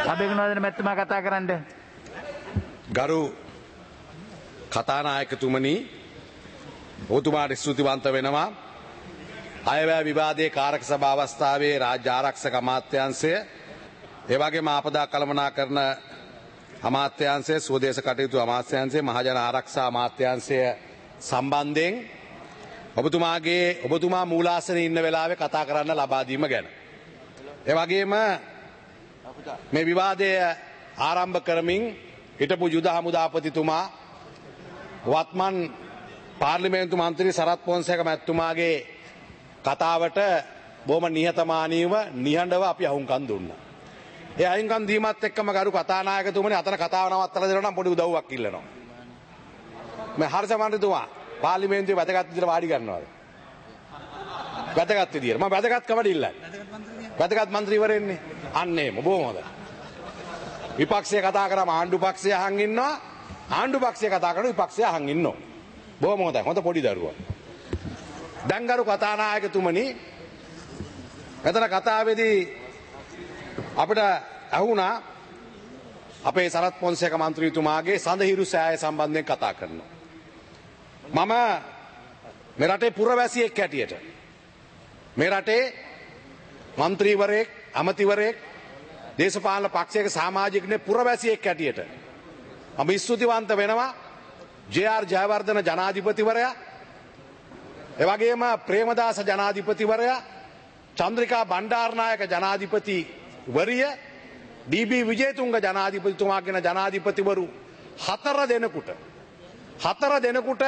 අබේගුණවර්ධන මැතිතුමා කතා කරන්න. ගරු කතානායකතුමනි, ඔබතුමාට ස්තුතිවන්ත වෙනවා. අයවැය විවාදයේ කාරක සභා අවස්ථාවේ රාජ්‍ය ආරක්ෂක අමාත්‍යාංශය, ඒ වගේම ආපදා කළමනාකරණ අමාත්‍යාංශය, ස්වදේශ කටයුතු අමාත්‍යාංශය, මහජන ආරක්ෂා අමාත්‍යාංශය සම්බන්ධයෙන් ඔබතුමා මූලාසනයේ ඉන්න වෙලාවේ කතා කරන්න ලබා දීම ගැන. ඒ වගේම මේ විවාදය ආරම්භ කරමින් හිටපු යුද හමුදාපතිතුමා වත්මන් පාර්ලිමේන්තු මන්ත්‍රී සරත් පොන්සේක මැතිතුමාගේ කතාවට බොහොම නිහතමානීව නිහඬව අපි අහුම්කම් දුන්නා. ඒ අහුම්කම් දීමත් එක්කම ගරු කතානායකතුමනි අතන කතාව නවත්තලා දෙනවා නම් පොඩි උදව්වක් ඉල්ලනවා. මේ හර්ෂ මන්ත්‍රීතුමා පාර්ලිමේන්තුවේ වැදගත් විදිහට වාඩි කරනවාද? වැදගත් විදිහට. මම වැදගත්කමට ඉල්ලන්නේ. වැදගත් මන්ත්‍රීවරයෙන්නේ. අන්න එහෙම බොහොම හොඳයි. විපක්ෂය කතා කරාම ආණ්ඩු පක්ෂය අහන් ඉන්නවා. ආණ්ඩු පක්ෂය කතා කරනවා විපක්ෂය අහන් ඉන්නවා. බොහොම හොඳයි. හොඳ පොඩි දරුවා. දැන් ගරු කතානායකතුමනි, මෙතන කතාවේදී අපිට අහුණා අපේ සරත් පොන්සේක මන්ත්‍රීතුමාගේ සඳහිරු සෑය සම්බන්ධයෙන් කතා කරනවා. මම මේ රටේ පුරවැසියෙක් හැටියට, මේ රටේ මන්ත්‍රීවරයෙක්, අමතිවරයෙක්, දේශපාලන පක්ෂයක සමාජිකයෙක්, පුරවැසියෙක් හැටියට මම ස්තුතිවන්ත වෙනවා ජේ.ආර්. ජයවර්ධන ජනාධිපතිවරයා, එවැගේම ප්‍රේමදාස ජනාධිපතිවරයා, චන්ද්‍රිකා බණ්ඩාරනායක ජනාධිපතිවරිය, ඩී.බී. විජේතුංග ජනාධිපතිතුමා කියන ජනාධිපතිවරු හතර දෙනෙකුට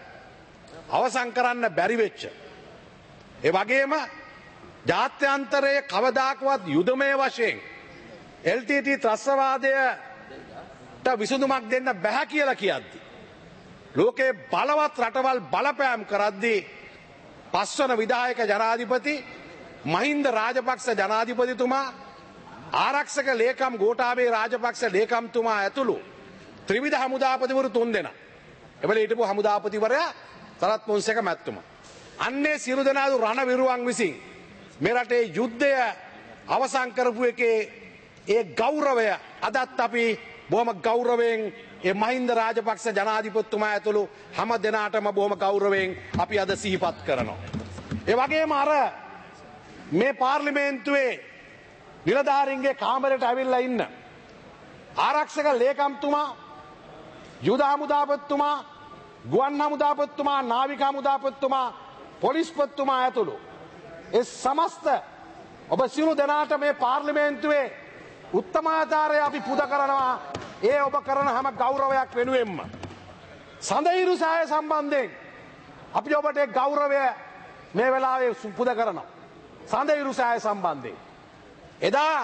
අවසන් කරන්න බැරි වෙච්ච, ඒ වගේම ජාත්‍යන්තරයේ කවදාකවත් යුදමය වශයෙන් එල්.ටී.ටී. ත්‍රස්තවාදයට විසඳුමක් දෙන්න බැහැ කියලා කියද්දි, ලෝකේ බලවත් රටවල් බලපෑම් කරද්දී පස්වන විධායක ජනාධිපති මහින්ද රාජපක්ෂ ජනාධිපතිතුමා, ආරක්ෂක ලේකම් ගෝඨාභය රාජපක්ෂ ලේකම්තුමා ඇතුළු ත්‍රිවිධ හමුදාපතිවරු 3 දෙනා, එවල හිටපු හමුදාපතිවරයා සරත් පොන්සේක මැතිතුමා, අන්නේ සියලු දෙනාදු රණවිරුවන් විසින් මේ රටේ යුද්ධය අවසන් කරපු එකේ ඒ ගෞරවය අදත් අපි බොහොම ගෞරවයෙන් ඒ මහින්ද රාජපක්ෂ ජනාධිපතිතුමා ඇතුළු හැම දෙනාටම බොහොම ගෞරවයෙන් අපි අද සිහිපත් කරනවා. ඒ වගේම අර මේ පාර්ලිමේන්තුවේ නිලධාරීන්ගේ කාමරයට ඇවිල්ලා ඉන්න ආරක්ෂක ලේකම්තුමා, යුද හමුදාපතිතුමා, ගුවන් හමුදාපතිතුමා, නාවික හමුදාපතිතුමා, පොලිස්පතිතුමා ඇතුළු ඒ සමස්ත ඔබ සියලු දෙනාට මේ පාර්ලිමේන්තුවේ උත්තමාචාරය අපි පුද කරනවා. ඒ ඔබ කරන හැම ගෞරවයක් වෙනුවෙන්ම සඳහිරු සෑය සම්බන්ධයෙන් අපි ඔබට ඒ ගෞරවය මේ වෙලාවේ පුද කරනවා. සඳහිරු සෑය සම්බන්ධයෙන් එදා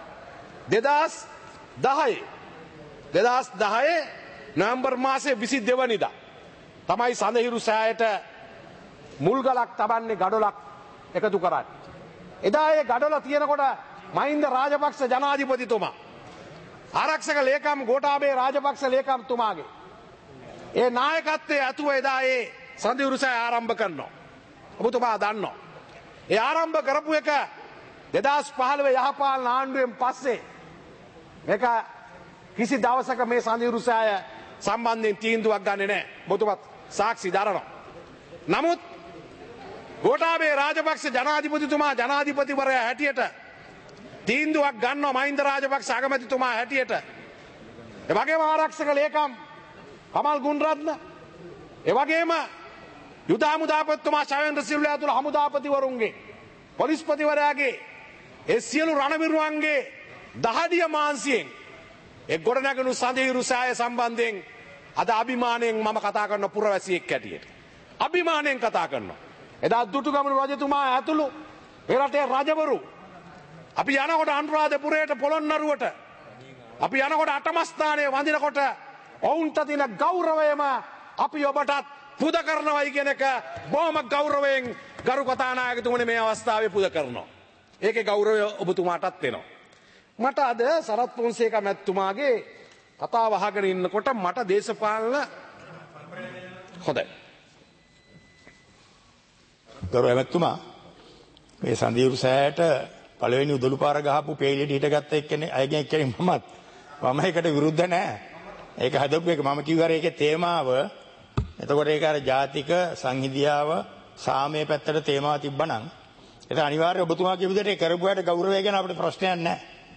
2010 නොවැම්බර් මාසයේ 22 වෙනිදා තමයි සඳහිරු සෑයට මුල්ගලක් තබන්නේ, ගඩොලක් එකතු කරන්නේ. එදා ඒ ගඩොල තියෙනකොට මහින්ද රාජපක්ෂ ජනාධිපතිතුමා, ආරක්ෂක ලේකම් ගෝඨාභය රාජපක්ෂ ලේකම්තුමාගේ ඒ නායකත්වයේ ඇතුව එදා ඒ සඳහිරු සෑය ආරම්භ කරනවා. ඔබතුමා දන්නවා ඒ ආරම්භ කරපු එක 2015 යහපාලන ආණ්ඩුවෙන් පස්සේ මේක කිසි දවසක මේ සඳහිරු සෑය සම්බන්ධයෙන් තීන්දුවක් ගන්නෙ නැහැ. ඔබතුමාත් සාක්ෂි දරනවා. නමුත් ගෝඨාභය රාජපක්ෂ ජනාධිපතිතුමා ජනාධිපතිවරයා හැටියට තීන්දුවක් ගන්නවා මහින්ද රාජපක්ෂ අගමැතිතුමා හැටියට. ඒ වගේම ආරක්ෂක ලේකම් කමල් ගුණරත්න, ඒ වගේම යුද හමුදාපතිතුමා ශවේන්ද්‍ර සිල්වා ඇතුළු හමුදාපතිවරුන්ගේ, පොලිස්පතිවරයාගේ ඒ සියලු රණවිරුවන්ගේ දහඩිය මාංශයෙන් ඒ ගොඩනැගුණු සඳහිරු සෑය සම්බන්ධයෙන් අද අභිමාණයෙන් මම කතා කරන පුරවැසියෙක් හැටියට අභිමාණයෙන් කතා කරනවා. එදා දුටුගැමුණු රජතුමා ඇතුළු මේ රටේ රජවරු අපි යනකොට අනුරාධපුරයට, පොළොන්නරුවට අපි යනකොට අටමස්ථානයේ වඳිනකොට ඔවුන්ට තියෙන ගෞරවයම අපි ඔබටත් පුද කරනවායි කියන එක බොහොම ගෞරවයෙන් ගරු කතානායකතුමනි මේ අවස්ථාවේ පුද කරනවා. ඒකේ ගෞරවය ඔබතුමාටත් වෙනවා. මට අද සරත් පොන්සේක මැතිතුමාගේ කතාව අහගෙන ඉන්නකොට මට දේශපාලන හොඳයි. ගරු ඇමතුමා, මේ සඳහිරු සෑයට පළවෙනි උදළු පාර ගහපු පේලියට හිටගත්ත එක්කෙනෙක් අයගෙන් එක්කෙනෙක් මම ඒකට විරුද්ධ නැහැ. ඒක හදපු එක මම කිව්වා ඒකේ තේමාව. එතකොට ඒක අර ජාතික සංහිඳියාව සාමයේ පැත්තට තේමාව තිබ්බනම් ඒක අනිවාර්යයෙන් ඔබතුමා කියපු විදිහට කරපුවාට ගෞරවය ගැන අපිට ප්‍රශ්නයක් නැහැ.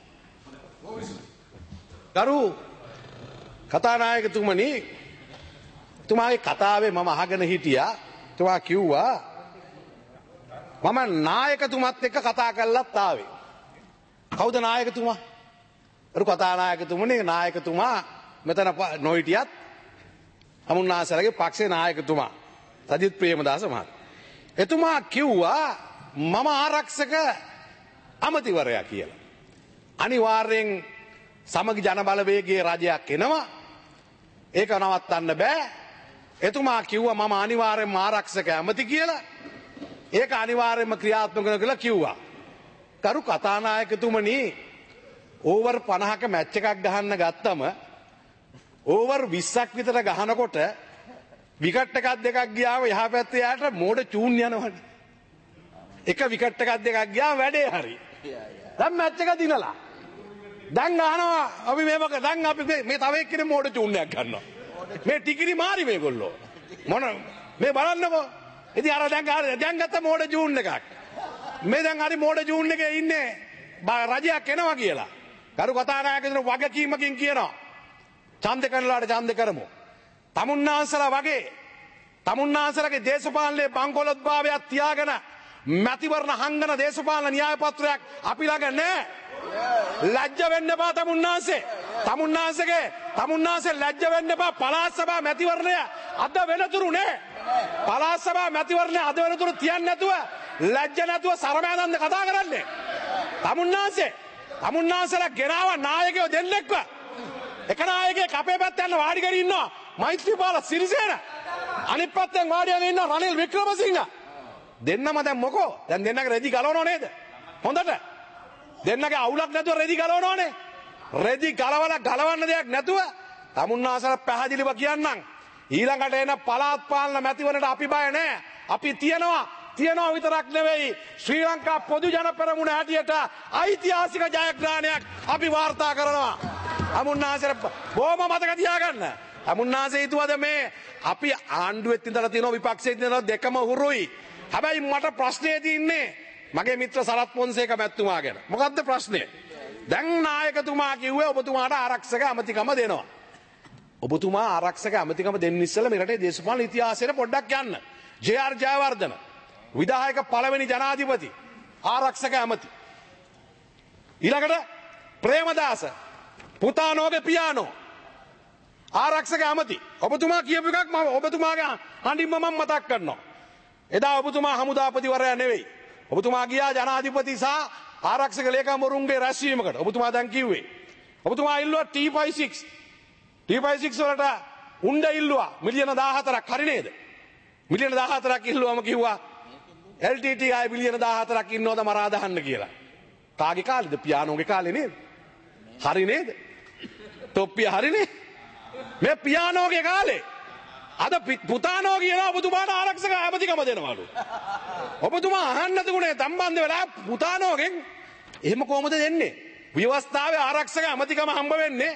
ගරු කතානායකතුමනි, තුමාගේ කතාවේ මම අහගෙන හිටියා. තුමා කිව්වා මම නායකතුමත් එක්ක කතා කරලත් ආවේ. කවුද නායකතුමා? අර කතානායකතුමනි, නායකතුමා මෙතන නොහිටියත් අමුන්නාසලගේ පක්ෂේ නායකතුමා සජිත් ප්‍රේමදාස මහතා. එතුමා කිව්වා මම ආරක්ෂක අමතිවරයා කියලා. අනිවාර්යෙන් සමගි ජන බලවේගයේ රජයක් එනවා. ඒක නවත්තන්න බෑ. එතුමා කිව්වා මම අනිවාර්යෙන්ම ආරක්ෂක ඇමති කියලා. ඒක අනිවාර්යෙන්ම ක්‍රියාත්මක කරනවා කියලා කිව්වා. කරු කතානායකතුමනි, ඕවර් 50ක මැච් එකක් ගහන්න ගත්තම ඕවර් 20ක් විතර ගහනකොට විකට් එකක් දෙකක් ගියාම යහ පැත්තේ යාට මෝඩ චූන් යනවනේ. එක විකට් එකක් දෙකක් ගියාම වැඩේ හරි. දැන් මැච් එක දිනලා. දැන් ගහනවා අපි දැන් අපි මේ තව එක්කෙනෙක් මෝඩ චූන් එකක් ගන්නවා. මේ ටිකිරි මාරි මේගොල්ලෝ. මොන මේ බලන්නකෝ. ඉතින් අර දැන් ගත්ත මෝඩ චූන් එකක්. මේ දැන් හරි මෝඩ චූන් එකේ ඉන්නේ රජයක් එනවා කියලා. කරු කතානායකතුමෝ වගකීමකින් කියනවා. ඡන්ද කරනලාට ඡන්ද කරමු. තමුන්නාන්සලා වගේ තමුන්නාන්සලාගේ දේශපාලනයේ බංකොලොත්භාවයක් තියාගෙන මැතිවරණ හංගන දේශපාලන න්‍යාය පත්‍රයක් අපි ළඟ නැහැ. ලැජ්ජ වෙන්න එපා තමුන්නාන්සේ. තමුන්නාන්සේ ලැජ්ජ වෙන්න එපා. පළාත් සභා මැතිවරණය අද වෙනතුරු නෑ. පළාත් සභා මැතිවරණය අද වෙනතුරු තියන්නේ නැතුව ලැජ්ජ නැතුව සරමෑදන්ද කතා කරන්නේ. තමුන්නාන්සලා ගෙනාව නායකයෝ දෙන්නෙක්ව. එක නායකයෙක් අපේ පැත්තට යන වාඩි කරගෙන ඉන්නවා මෛත්‍රීපාල සිරිසේන. අනිත් පැත්තෙන් වාඩිගෙන ඉන්නවා රනිල් වික්‍රමසිංහ. දෙන්නම දැන් මොකෝ? දැන් දෙන්නගේ රෙදි ගලවනව නේද? හොඳට. දෙන්නගේ අවුලක් නැතුව රෙදි ගලවනවනේ. රෙදි ගලවන්න දෙයක් නැතුව තමුන්නාන්සලා පැහැදිලිව කියන්නම්. ඊළඟට එන පළාත් පාලන මැතිවරණයට අපි බය නැහැ. අපි තියනවා විතරක් නෙවෙයි, ශ්‍රී ලංකා පොදු ජන පෙරමුණ හැටියට ඓතිහාසික ජයග්‍රහණයක් අපි වාර්තා කරනවා. අමුන්නාන්සේට බොහොම මතක තියාගන්න. අමුන්නාන්සේ හිතුවද මේ අපි ආණ්ඩුවෙත් ඉඳලා තියෙනවා විපක්ෂෙත් ඉඳලා දෙකම හුරුයි. හැබැයි මට ප්‍රශ්නේ තියෙන්නේ මගේ මිත්‍ර සරත් පොන්සේක මැතිතුමා ගැන. මොකද්ද ප්‍රශ්නේ? දැන් නායකතුමා කිව්වේ ඔබතුමාට ආරක්ෂක අමතිකම දෙනවා. ඔබතුමා ආරක්ෂක අමතිකම දෙන්න ඉස්සෙල්ලා මේ රටේ දේශපාලන ඉතිහාසයට පොඩ්ඩක් යන්න. ජේ.ආර්. ජයවර්ධන විධායක පළවෙනි ජනාධිපති ආරක්ෂක ඇමති. ඊළඟට ප්‍රේමදාස පුතානෝගේ පියානෝ ආරක්ෂක ඇමති. ඔබතුමා කියපු එකක් මම ඔබතුමාගේ හඬින්ම මම මතක් කරනවා. එදා ඔබතුමා හමුදාපතිවරයා නෙවෙයි. ඔබතුමා ගියා ජනාධිපති සහ ආරක්ෂක ලේකම්වරුන්ගේ රැස්වීමකට. ඔබතුමා දැන් කිව්වේ ඔබතුමා ඉල්ලුවා T56 වලට උණ්ඩ ඉල්ලුවා මිලියන 14ක්. හරි නේද? මිලියන 14ක් ඉල්ලුවම කිව්වා LTT ආයේ මිලියන 14ක් ඉන්නවද මරා දාන්න කියලා. කාගේ කාලේද? පියානෝගේ කාලේ නේද? හරි නේද? තොප්පිය හරිනේ. මේ පියානෝගේ කාලේ. අද පුතානෝ කියලා ඔබතුමාට ආරක්ෂක ඇමතිකම දෙනවලු. ඔබතුමා අහන්න තිබුණේ සම්බන්ධ වෙලා පුතානෝගෙන් එහෙම කොහොමද දෙන්නේ? ව්‍යවස්ථාවේ ආරක්ෂක ඇමතිකම හම්බ වෙන්නේ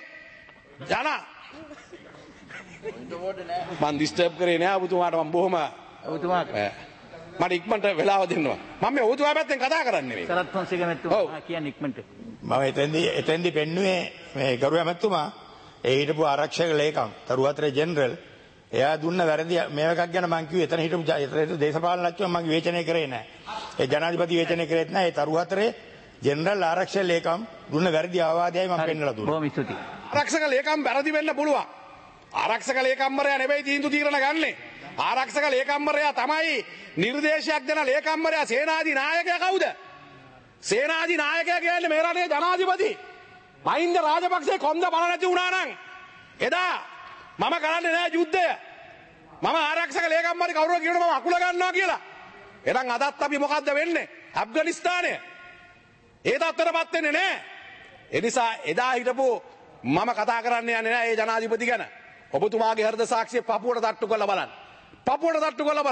මන් ඩිස්ටර්බ් කරේ නෑ ඔබතුමාට. මම බොහොම ඔබතුමාට මට ඉක්මනට වෙලාව දෙන්නවා. මම මේ ඔබතුමා පැත්තෙන් කතා කරන්නේ නෙවෙයි. සරත් ෆොන්සේක මැතිතුමා කියන්නේ ඉක්මනට. මම එතෙන්දි පෙන්නුවේ මේ ගරු ඇමතුමා ඒ හිටපු ආරක්ෂක ලේකම් තරුවතරේ ජෙනරල් එයා දුන්න වැරදි මේව එකක් ගැන මම කිව්වේ එතන හිටපු දේශපාලනඥයෝ මම විවේචනය කරේ නැහැ. ඒ ජනාධිපති විවේචනය කරේත් නැහැ. ඒ තරුවතරේ ජෙනරල් ආරක්ෂක ලේකම් දුන්න වැරදි අවවාදයයි මම පෙන්නලා දුන්නා. බොහොම ස්තුතියි. ආරක්ෂක ලේකම් වැරදි වෙන්න පුළුවන්. ආරක්ෂක ලේකම්වරයා නෙවෙයි තීන්දුව తీරන ගන්නෙ. ආරක්ෂක ලේකම්වරයා තමයි නිර්දේශයක් දෙන ලේකම්වරයා. සේනාධි නායකයා කවුද? සේනාධි නායකයා කියන්නේ මේ රටේ ජනාධිපති මහින්ද රාජපක්ෂේ කොන්ද බල නැති වුණා නම් එදා මම කරන්නේ නෑ යුද්ධය. මම ආරක්ෂක ලේකම්වරි කවුරුව කියනවා මම අකුල ගන්නවා කියලා. එහෙනම් අදත් අපි මොකද්ද වෙන්නේ? ඇෆ්ගනිස්තානය. ඒ තත්ත්වයටපත් වෙන්නේ නෑ. ඒ නිසා එදා හිටපු මම කතා කරන්න යන්නේ නෑ ඒ ජනාධිපති ගැන. ඔබතුමාගේ හෘද සාක්ෂිය පපුවට තට්ටු කරලා බලන්න.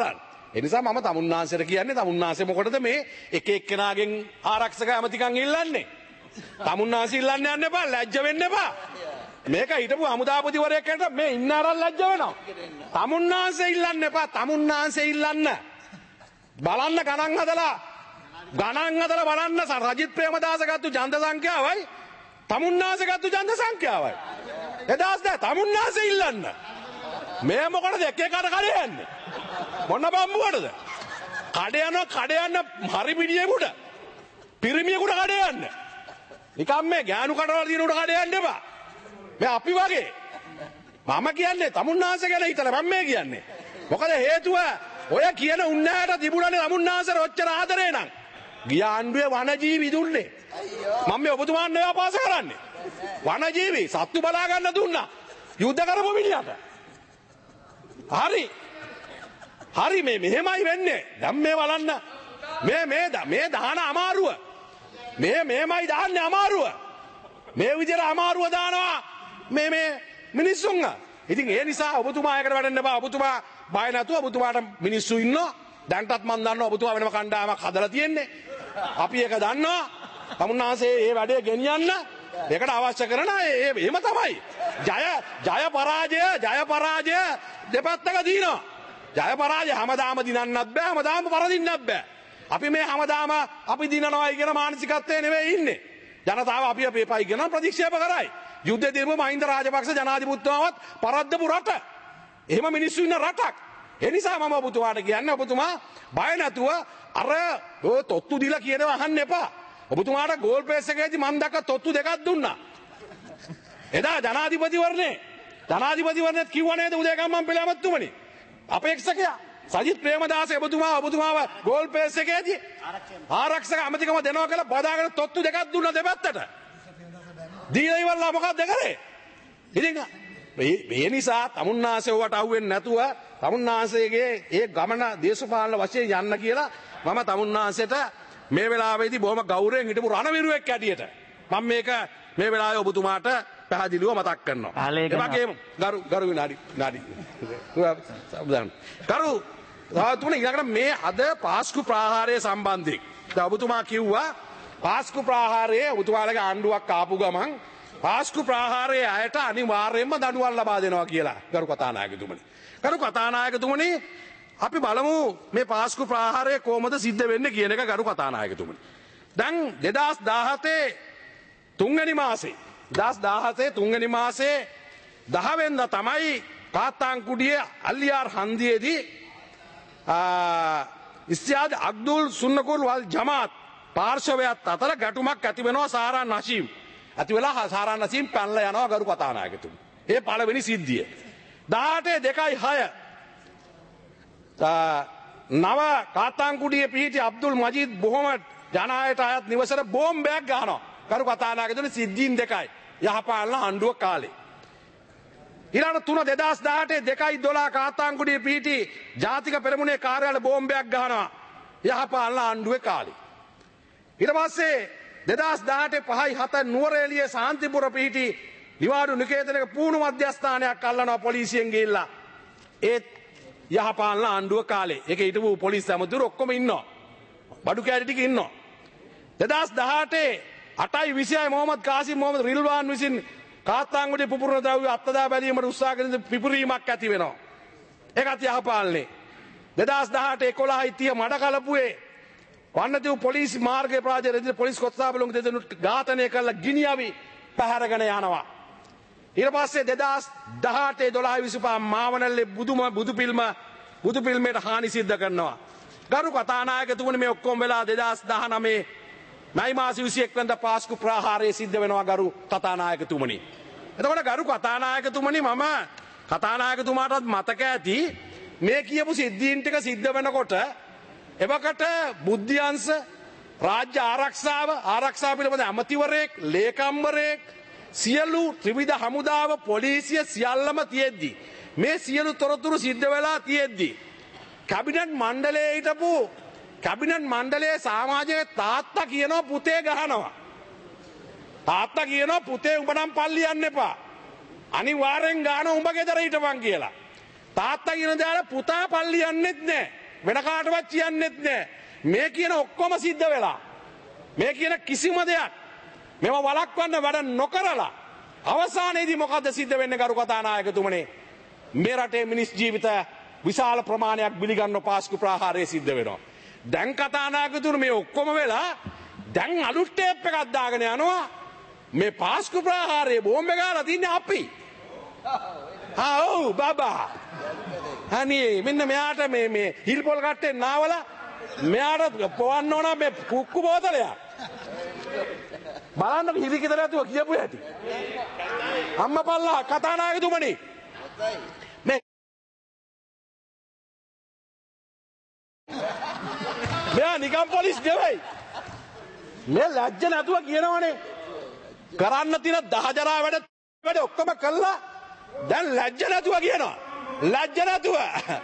ඒ නිසා මම තමුන්නාන්සේට කියන්නේ තමුන්නාන්සේ මොකටද මේ එක එක්කෙනාගෙන් ආරක්ෂක ඇමතිකම් ඉල්ලන්නේ? තමුන්නාන්සේ ඉල්ලන්න යන්න එපා, ලැජ්ජ වෙන්න එපා. මේක හිටපු හමුදාපතිවරයෙක්ට මේ ඉන්න අරන් ලැජ්ජ වෙනවා. තමුන්නාන්සේ ඉල්ලන්න එපා, තමුන්නාන්සේ ඉල්ලන්න. බලන්න ගණන් හදලා බලන්න රජිත් ප්‍රේමදාස ගත්තු ඡන්ද සංඛ්‍යාවයි තමුන්නාන්සේ ගත්තු ඡන්ද සංඛ්‍යාවයි. එදාස් දැන් තමුන්නාන්සේ ඉල්ලන්න. මේ මොකටද එක එකට කඩේ යන්නේ? මොන බම්බුවටද? කඩේ යන හරි පිටියෙකුට පිරිමියෙකුට කඩේ යන්න. නිකම් මේ ගෑනු කඩවල දිනුට කඩේ යන්න එපා. මේ අපි වගේ මම කියන්නේ තමුන්නාන්සේ ගැන හිතලා මම මේ කියන්නේ. මොකද හේතුව ඔය කියන උන්නෑට තිබුණනේ තමුන්නාන්සේට ඔච්චර ආදරේ නම්. ගිය ආණ්ඩුවේ වනජීවි දුන්නේ. මම මේ ඔබතුමාන් නේ ආපාස කරන්නේ. වනජීවි සත්තු බලා ගන්න දුන්නා. යුද්ධ කරපු මිනිහට. හරි මේ මෙහෙමයි වෙන්නේ. දැන් මේ බලන්න. මේ දාන අමාරුව. මේමයි දාන්නේ අමාරුව. මේ විදිහට අමාරුව දානවා මේ මිනිස්සුන්ව. ඉතින් ඒ නිසා ඔබතුමා එකට වැඩන්න බෑ. ඔබතුමා බය නැතුව ඔබතුමාට මිනිස්සු ඉන්නවා. දැන්ටත් මම දන්නවා ඔබතුමා වෙනම කණ්ඩායමක් හදලා තියෙන්නේ. අපි ඒක දන්නවා. තමුන්නාන්සේ මේ වැඩේ ගෙනියන්න ඒකට අවශ්‍ය කරන එහෙම තමයි. ජය පරාජය දෙපැත්තක දිනනවා. ජය පරාජය හැමදාම දිනන්නත් බෑ, හැමදාම පරදින්නත් බෑ. අපි මේ හැමදාම අපි දිනනවායි කියන මානසිකත්වයේ නෙවෙයි ඉන්නේ. ජනතාව අපි අපේපයි කියන ප්‍රතික්ෂේප කරයි. යුද්ධ දිනපු මහින්ද රාජපක්ෂ ජනාධිපතිතුමාවත් පරද්දපු රට. එහෙම මිනිස්සු ඉන්න රටක්. ඒ නිසා මම ඔබතුමාට කියන්නේ ඔබතුමා බය නැතුව අර ඔය තොත්තු දීලා කියනවා අහන්න එපා. ඔබතුමාට ගෝල් පේස් එකේදී මම දැක්ක තොත්තු දෙකක් දුන්නා. එදා ජනාධිපතිවරණෙත් කිව්වා නේද උදේකම්මන් පෙළ ඇමතුමනි. අපේක්ෂකයා සජිත් ප්‍රේමදාස ඔබතුමාව ගෝල් පේස් එකේදී ආරක්ෂක ඇමතිකම දෙනවා කියලා බදාගෙන තොත්තු දෙකක් දුන්නා දෙපැත්තට. දීලා ඉවරලා මොකක්ද කරේ? ඉතින් මේ නිසා තමුන්නාන්සේ ඔවට අහුවෙන්නේ නැතුව තමුන්නාන්සේගේ ඒ ගමන දේශපාලන වශයෙන් යන්න කියලා මම තමුන්නාන්සේට මේ වෙලාවේදී බොහොම ගෞරවයෙන් හිටපු රණවිරුවෙක් ඇටියට මම මේක මේ වෙලාවේ ඔබතුමාට පැහැදිලිව මතක් කරනවා. ඒ වගේම ගරු විනාඩි තුන ඊළඟට මේ අද පාස්කු ප්‍රාහාරය සම්බන්ධයෙන් දැන් ඔබතුමා කිව්වා පාස්කු ප්‍රාහාරයේ ඔබතුමාලගේ ආණ්ඩුවක් ආපු ගමන් පාස්කු ප්‍රාහාරයේ අයට අනිවාර්යයෙන්ම දඬුවම් ලබා දෙනවා කියලා ගරු කතානායකතුමනි. ගරු කතානායකතුමනි අපි බලමු මේ පාස්කු ප්‍රාහාරය කොහොමද සිද්ධ වෙන්නේ කියන එක ගරු කතානායකතුමනි. දැන් 2017 තුන්වෙනි මාසේ 10 වෙනිදා තමයි කාත්තාන්කුඩියේ අල්ලියාර් හන්දියේදී ඉස්තියාද් අබ්දුල් සුන්නකුල් වල් ජමාත් පාර්ශවයත් අතර ගැටුමක් ඇති වෙනවා සාරා නසීම්. ඇති වෙලා සාරා නසීම් පැනලා යනවා ගරු කතානායකතුමනි. ඒ පළවෙනි සිද්ධිය. 18/2/6 නව කාත්තාන්කුඩියේ පිහිටි අබ්දුල් මජීද් බොහොම ජනායට අයත් නිවසට බෝම්බයක් ගහනවා. ගරු කතානායකතුමනි සිද්ධීන් දෙකයි. යහපාලන ආණ්ඩුව කාලේ. ඊළඟ 3/2018 කාත්තාන්කුඩියේ පිහිටි ජාතික පෙරමුණේ කාර්යාලය බෝම්බයක් ගහනවා. යහපාලන ආණ්ඩුවේ කාලේ. ඊට පස්සේ 2018 5/7 නුවරඑළියේ සාන්තිපුර පිහිටි නිවාඩු නිකේතනක පුහුණු මධ්‍යස්ථානයක් අල්ලනවා පොලිසියෙන් ගිහිල්ලා. ඒත් යහපාලන ආණ්ඩුව කාලේ. ඒක හිටපු පොලිස් ඇමතිවරු ඔක්කොම ඉන්නවා. බඩු කෑලි ටික ඉන්නවා. 2018 8/26 මොහමඩ් කාසිම් මොහමඩ් රිල්වාන් විසින් කාත්තාන්කුඩියේ පුපුරන ද්‍රව්‍ය අත්දැක බැලීමට උත්සාහ කරන පිපිරීමක් ඇති වෙනවා. ඒකත් යහපාලනේ. 2018 11/30 මඩකලපුවේ වන්නතිව් පොලිස් මාර්ගයේ ප්‍රාජය පොලිස් කොස්තාපලුන් දෙදෙනෙක් ඝාතනය කරලා ගිනියවි පැහැරගෙන යනවා. ඊට පස්සේ 2018 12/25 මාවනල්ලේ බුදු පිල්මේට හානි සිද්ධ කරනවා. ගරු කතානායකතුමනි මේ ඔක්කොම වෙලා 2019 මයි මාස 21 වෙනිදා පාස්කු ප්‍රාහාරය සිද්ධ වෙනවා ගරු කතානායකතුමනි. එතකොට ගරු කතානායකතුමනි මම කතානායකතුමාටත් මතක ඇති මේ කියපු සිද්ධීන් ටික සිද්ධ වෙනකොට එවකට බුද්ධ්‍යංශ රාජ්‍ය ආරක්ෂාව පිළිබඳ ඇමතිවරයෙක් ලේකම්වරයෙක් සියලු ත්‍රිවිධ හමුදාව පොලිසිය සියල්ලම තියෙද්දි මේ සියලු තොරතුරු සිද්ධ වෙලා තියෙද්දි කැබිනට් මණ්ඩලයේ හිටපු කැබිනට් මණ්ඩලයේ සමාජයේ තාත්තා කියනවා පුතේ ගහනවා. තාත්තා කියනවා පුතේ උඹ නම් පල්ලි යන්න එපා. අනිවාර්යෙන් ගහන උඹ ගෙදර හිටපන් කියලා. තාත්තා කියන දාලා පුතා පල්ලි යන්නෙත් නැහැ. වෙන කාටවත් කියන්නෙත් නෑ. මේ කියන ඔක්කොම සිද්ධ වෙලා. මේ කියන කිසිම දෙයක් මෙව වළක්වන්න වැඩ නොකරලා අවසානයේදී මොකද්ද සිද්ධ වෙන්නේ ගරු කතානායකතුමනි? මේ රටේ මිනිස් ජීවිත විශාල ප්‍රමාණයක් බිලිගන්න පාස්කු ප්‍රහාරය සිද්ධ වෙනවා. දැන් කතානායකතුමනි මේ ඔක්කොම වෙලා දැන් අලුත් ටේප් එකක් දාගෙන යනවා. මේ පාස්කු ප්‍රහාරයේ බෝම්බ ගාලා තින්නේ අපි. ඔව් බබා. අනේ මෙන්න මෙයාට මේ හිල් පොල් කට්ටේ නාවලා මෙයාට පොවන්න ඕන මේ කුක්කු බෝතලයක්. බලන්න හිරිකිතර ඇතුව කියපු හැටි. අම්මපල්ලා කතානායකතුමනි. මේ මෙයා නිකම් පොලිස් නෙවෙයි. මේ ලැජ්ජ නැතුව කියනවනේ. කරන්න තියෙන දහජරා වැඩ ඔක්කොම කළා. දැන් ලැජ්ජ නැතුව කියනවා. ලැජ්ජ නැතුව.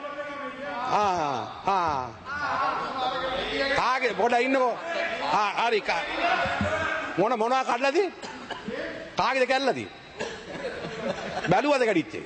කාගේ පොඩ ඉන්නකෝ. හරි මොනවා කඩලාද? කාගේද කැල්ලද? බැලුවද කඩਿੱත්තේ?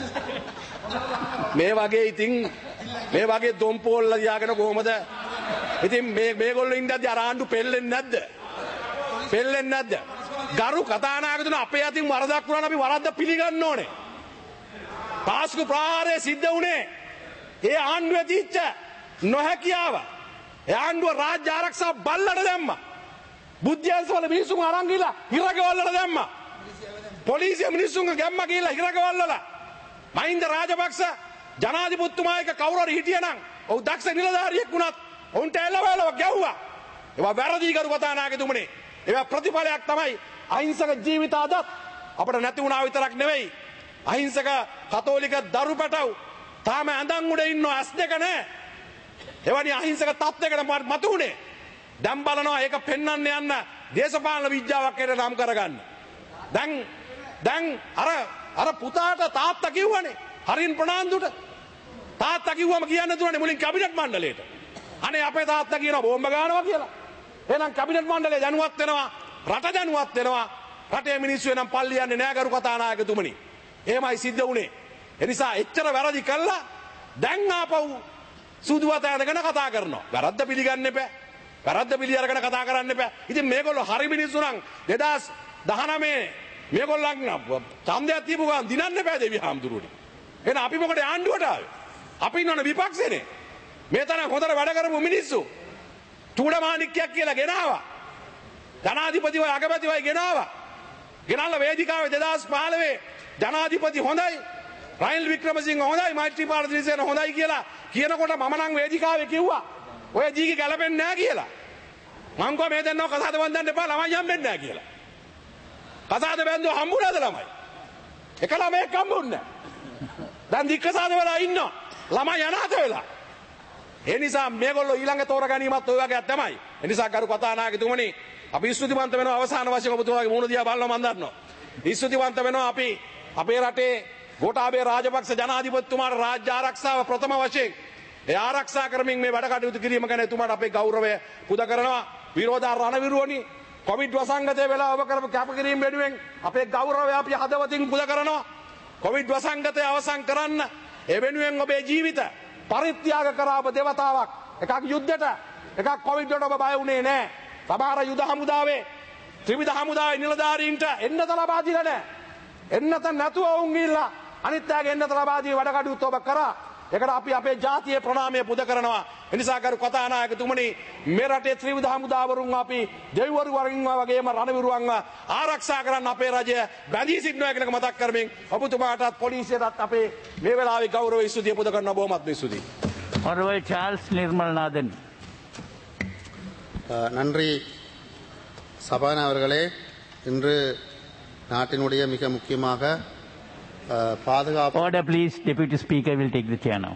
මේ වගේ ඉතින් මේ වගේ දොම්පෝල්ල තියාගෙන කොහමද? ඉතින් මේගොල්ලෝ ඉඳද්දි අර ආණ්ඩු පෙල්ලෙන්නේ නැද්ද? පෙල්ලෙන්නේ නැද්ද? ගරු කතානායකතුමනි අපේ අතින් වරදක් වුණා නම් අපි වරද්ද පිළිගන්න ඕනේ. පාස්කු ප්‍රහාරය සිද්ධ වුණේ ඒ ආණ්ඩුවේ තිච්ච නොහැකියාව. ඒ ආණ්ඩුව රාජ්‍ය ආරක්ෂා බල්ලට දැම්මා. බුද්ධ්‍යංශවල මිනිස්සුන් අරන් ගිහලා හිරකවල්ලට දැම්මා. පොලිසිය මිනිස්සුන් ගැම්මා ගිහලා හිරකවල්ලල. මහින්ද රාජපක්ෂ ජනාධිපතිතුමා එක කවුරු හරි හිටියනම් ඔව් දක්ෂ නිලධාරියෙක් වුණත් ඔවුන්ට එළවලව ගැව්වා. ඒවා වැරදි කරු කතානායකතුමනි. ඒවා ප්‍රතිඵලයක් තමයි අහිංසක ජීවිත අදත් අපිට නැති වුණා විතරක් නෙවෙයි. අහිංසක කතෝලික දරු පැටව් තාම ඇඳන් උඩ ඉන්නව ඇස් දෙක නැහැ. එවැනි අහිංසක තත්ත්වයකට මතු උනේ. දැන් බලනවා ඒක පෙන්වන්න යන්න දේශපාලන විද්‍යාවක් කියලා නම් කරගන්න. දැන් අර පුතාට තාත්තා කිව්වනේ හරින් ප්‍රනාන්දුට. තාත්තා කිව්වම කියන්න දුන්නේ මුලින් කැබිනට් මණ්ඩලයට. අනේ අපේ තාත්තා කියනවා බෝම්බ ගන්නවා කියලා. එහෙනම් කැබිනට් මණ්ඩලය දැනුවත් වෙනවා. රට දැනුවත් වෙනවා. රටේ මිනිස්සු එනම් පල්ලි යන්නේ නෑ ගරු කතානායකතුමනි. එහෙමයි සිද්ධ වුණේ. ඒ නිසා එච්චර වැරදි කළා දැන් ආපහු සුදුවත ඇඳගෙන කතා කරනවා. වැරද්ද පිළිගන්න එපා. වැරද්ද පිළි අරගෙන කතා කරන්න එපා. ඉතින් මේගොල්ලෝ හරි මිනිස්සු නම් 2019 මේගොල්ලන් ඡන්දයක් තියපු ගමන් දිනන්න එපා දෙවි හාමුදුරුවනේ. එහෙනම් අපි මොකද ආණ්ඩුවට ආවේ? අපි ඉන්නවනේ විපක්ෂේනේ. මේ තරම් හොඳට වැඩ කරපු මිනිස්සු චූඩමාණික්කයක් කියලා ගෙනාවා. ජනාධිපතිවයි අගමැතිවයි ගෙනාවා. ගෙනල්ලා වේදිකාවේ 2015 ජනාධිපති හොඳයි රනිල් වික්‍රමසිංහ හොඳයි මෛත්‍රීපාල දිනසේන හොඳයි කියලා කියනකොට මම නම් වේදිකාවේ කිව්වා ඔය ජීකි ගැලපෙන්නේ නැහැ කියලා. මං කෝ මේ දෙන්නව කසාද බඳින්න එපා ළමයි හම්බෙන්නේ නැහැ කියලා. කසාද බැන්දුව හම්බුණාද ළමයි? එක ළමයෙක් හම්බුන්නේ නැහැ. දැන් දික්කසාද වෙලා ඉන්නවා. ළමයි අනාථ වෙලා. ඒ නිසා මේගොල්ලෝ ඊළඟ තෝරගැනීමත් ඔය වගේ තමයි. ඒ නිසා කරු කතානායකතුමනි අපි ස්තුතිවන්ත වෙනවා අවසාන වශයෙන් ඔබතුමාගේ මුණ දිහා බලනවා මම දන්නවා. ස්තුතිවන්ත වෙනවා අපි අපේ රටේ ගෝඨාභය රාජපක්ෂ ජනාධිපතිතුමාට රාජ්‍ය ආරක්ෂාව ප්‍රථම වශයෙන් ඒ ආරක්ෂා කරමින් මේ වැඩ කටයුතු කිරීම ගැන එතුමාට අපේ ගෞරවය පුද කරනවා. විරෝධා රණවිරුවනි කොවිඩ් වසංගතයේ වෙලා ඔබ කරපු කැපකිරීම වෙනුවෙන් අපේ ගෞරවය අපි හදවතින් පුද කරනවා. කොවිඩ් වසංගතය අවසන් කරන්න ඒ වෙනුවෙන් ඔබේ ජීවිත පරිත්‍යාග කරා ඔබ දෙවතාවක්. එකක් යුද්ධයට එකක් කොවිඩ් වලට ඔබ බය වුණේ නැහැ. සමහර යුද හමුදාවේ ත්‍රිවිධ හමුදාවේ නිලධාරීන්ට එන්නත ලබා දීලා නැහැ. එන්නත නැතුව වුන් ගිහිල්ලා අනිත් අයගේ එන්නත ලබා දී වැඩ කටයුතු ඔබ කරා. ඒකට අපි අපේ ජාතියේ ප්‍රණාමය පුද කරනවා. එනිසා කරු කතානායකතුමනි මේ රටේ ත්‍රිවිධ හමුදාවරුන් අපි දෙවිවරු වරින්වා වගේම රණවිරුවන්ව ආරක්ෂා කරන්න අපේ රජය බැඳී සිටිනවා කියන එක මතක් කරමින් ඔබතුමාටත් පොලිසියටත් අපේ මේ වෙලාවේ ගෞරව ස්තුතිය පුද කරනවා. බොහොමත්ම ස්තුතියි. Honorable Charles Nirmalnathan. நன்றி சபானா அவர்களே. இன்று நாட்டினுடைய மிக முக்கியமாக பாதுகாப்பு. Order please. Deputy Speaker will take the chair now.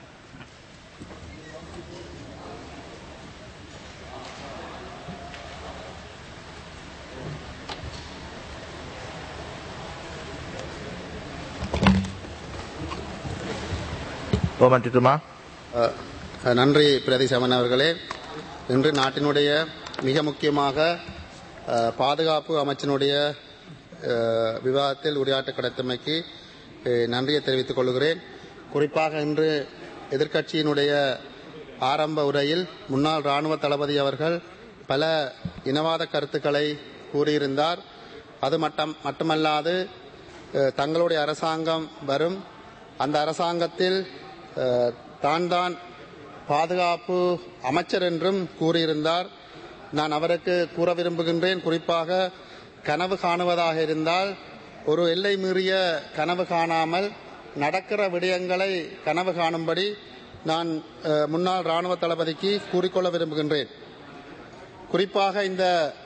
நன்றி பிரதி சமன் அவர்களே. இன்று நாட்டினுடைய மிக முக்கியமாக பாதுகாப்பு அமைச்சினுடைய விவாதத்தில் உரையாற்ற கிடைத்தமைக்கு நன்றியை தெரிவித்துக் கொள்கிறேன். குறிப்பாக இன்று எதிர்க்கட்சியினுடைய ஆரம்ப உரையில் முன்னாள் இராணுவ தளபதி அவர்கள் பல இனவாத கருத்துக்களை கூறியிருந்தார். அது மட்டுமல்லாது தங்களுடைய அரசாங்கம் வரும், அந்த அரசாங்கத்தில் தான் பாதுகாப்பு அமைச்சர் என்றும் கூறியிருந்தார். நான் அவருக்கு கூற விரும்புகின்றேன், குறிப்பாக கனவு காணுவதாக இருந்தால் ஒரு எல்லை மீறிய கனவு காணாமல் நடக்கிற விடயங்களை கனவு காணும்படி நான் முன்னாள் இராணுவ தளபதிக்கு கூறிக்கொள்ள விரும்புகின்றேன். குறிப்பாக இந்த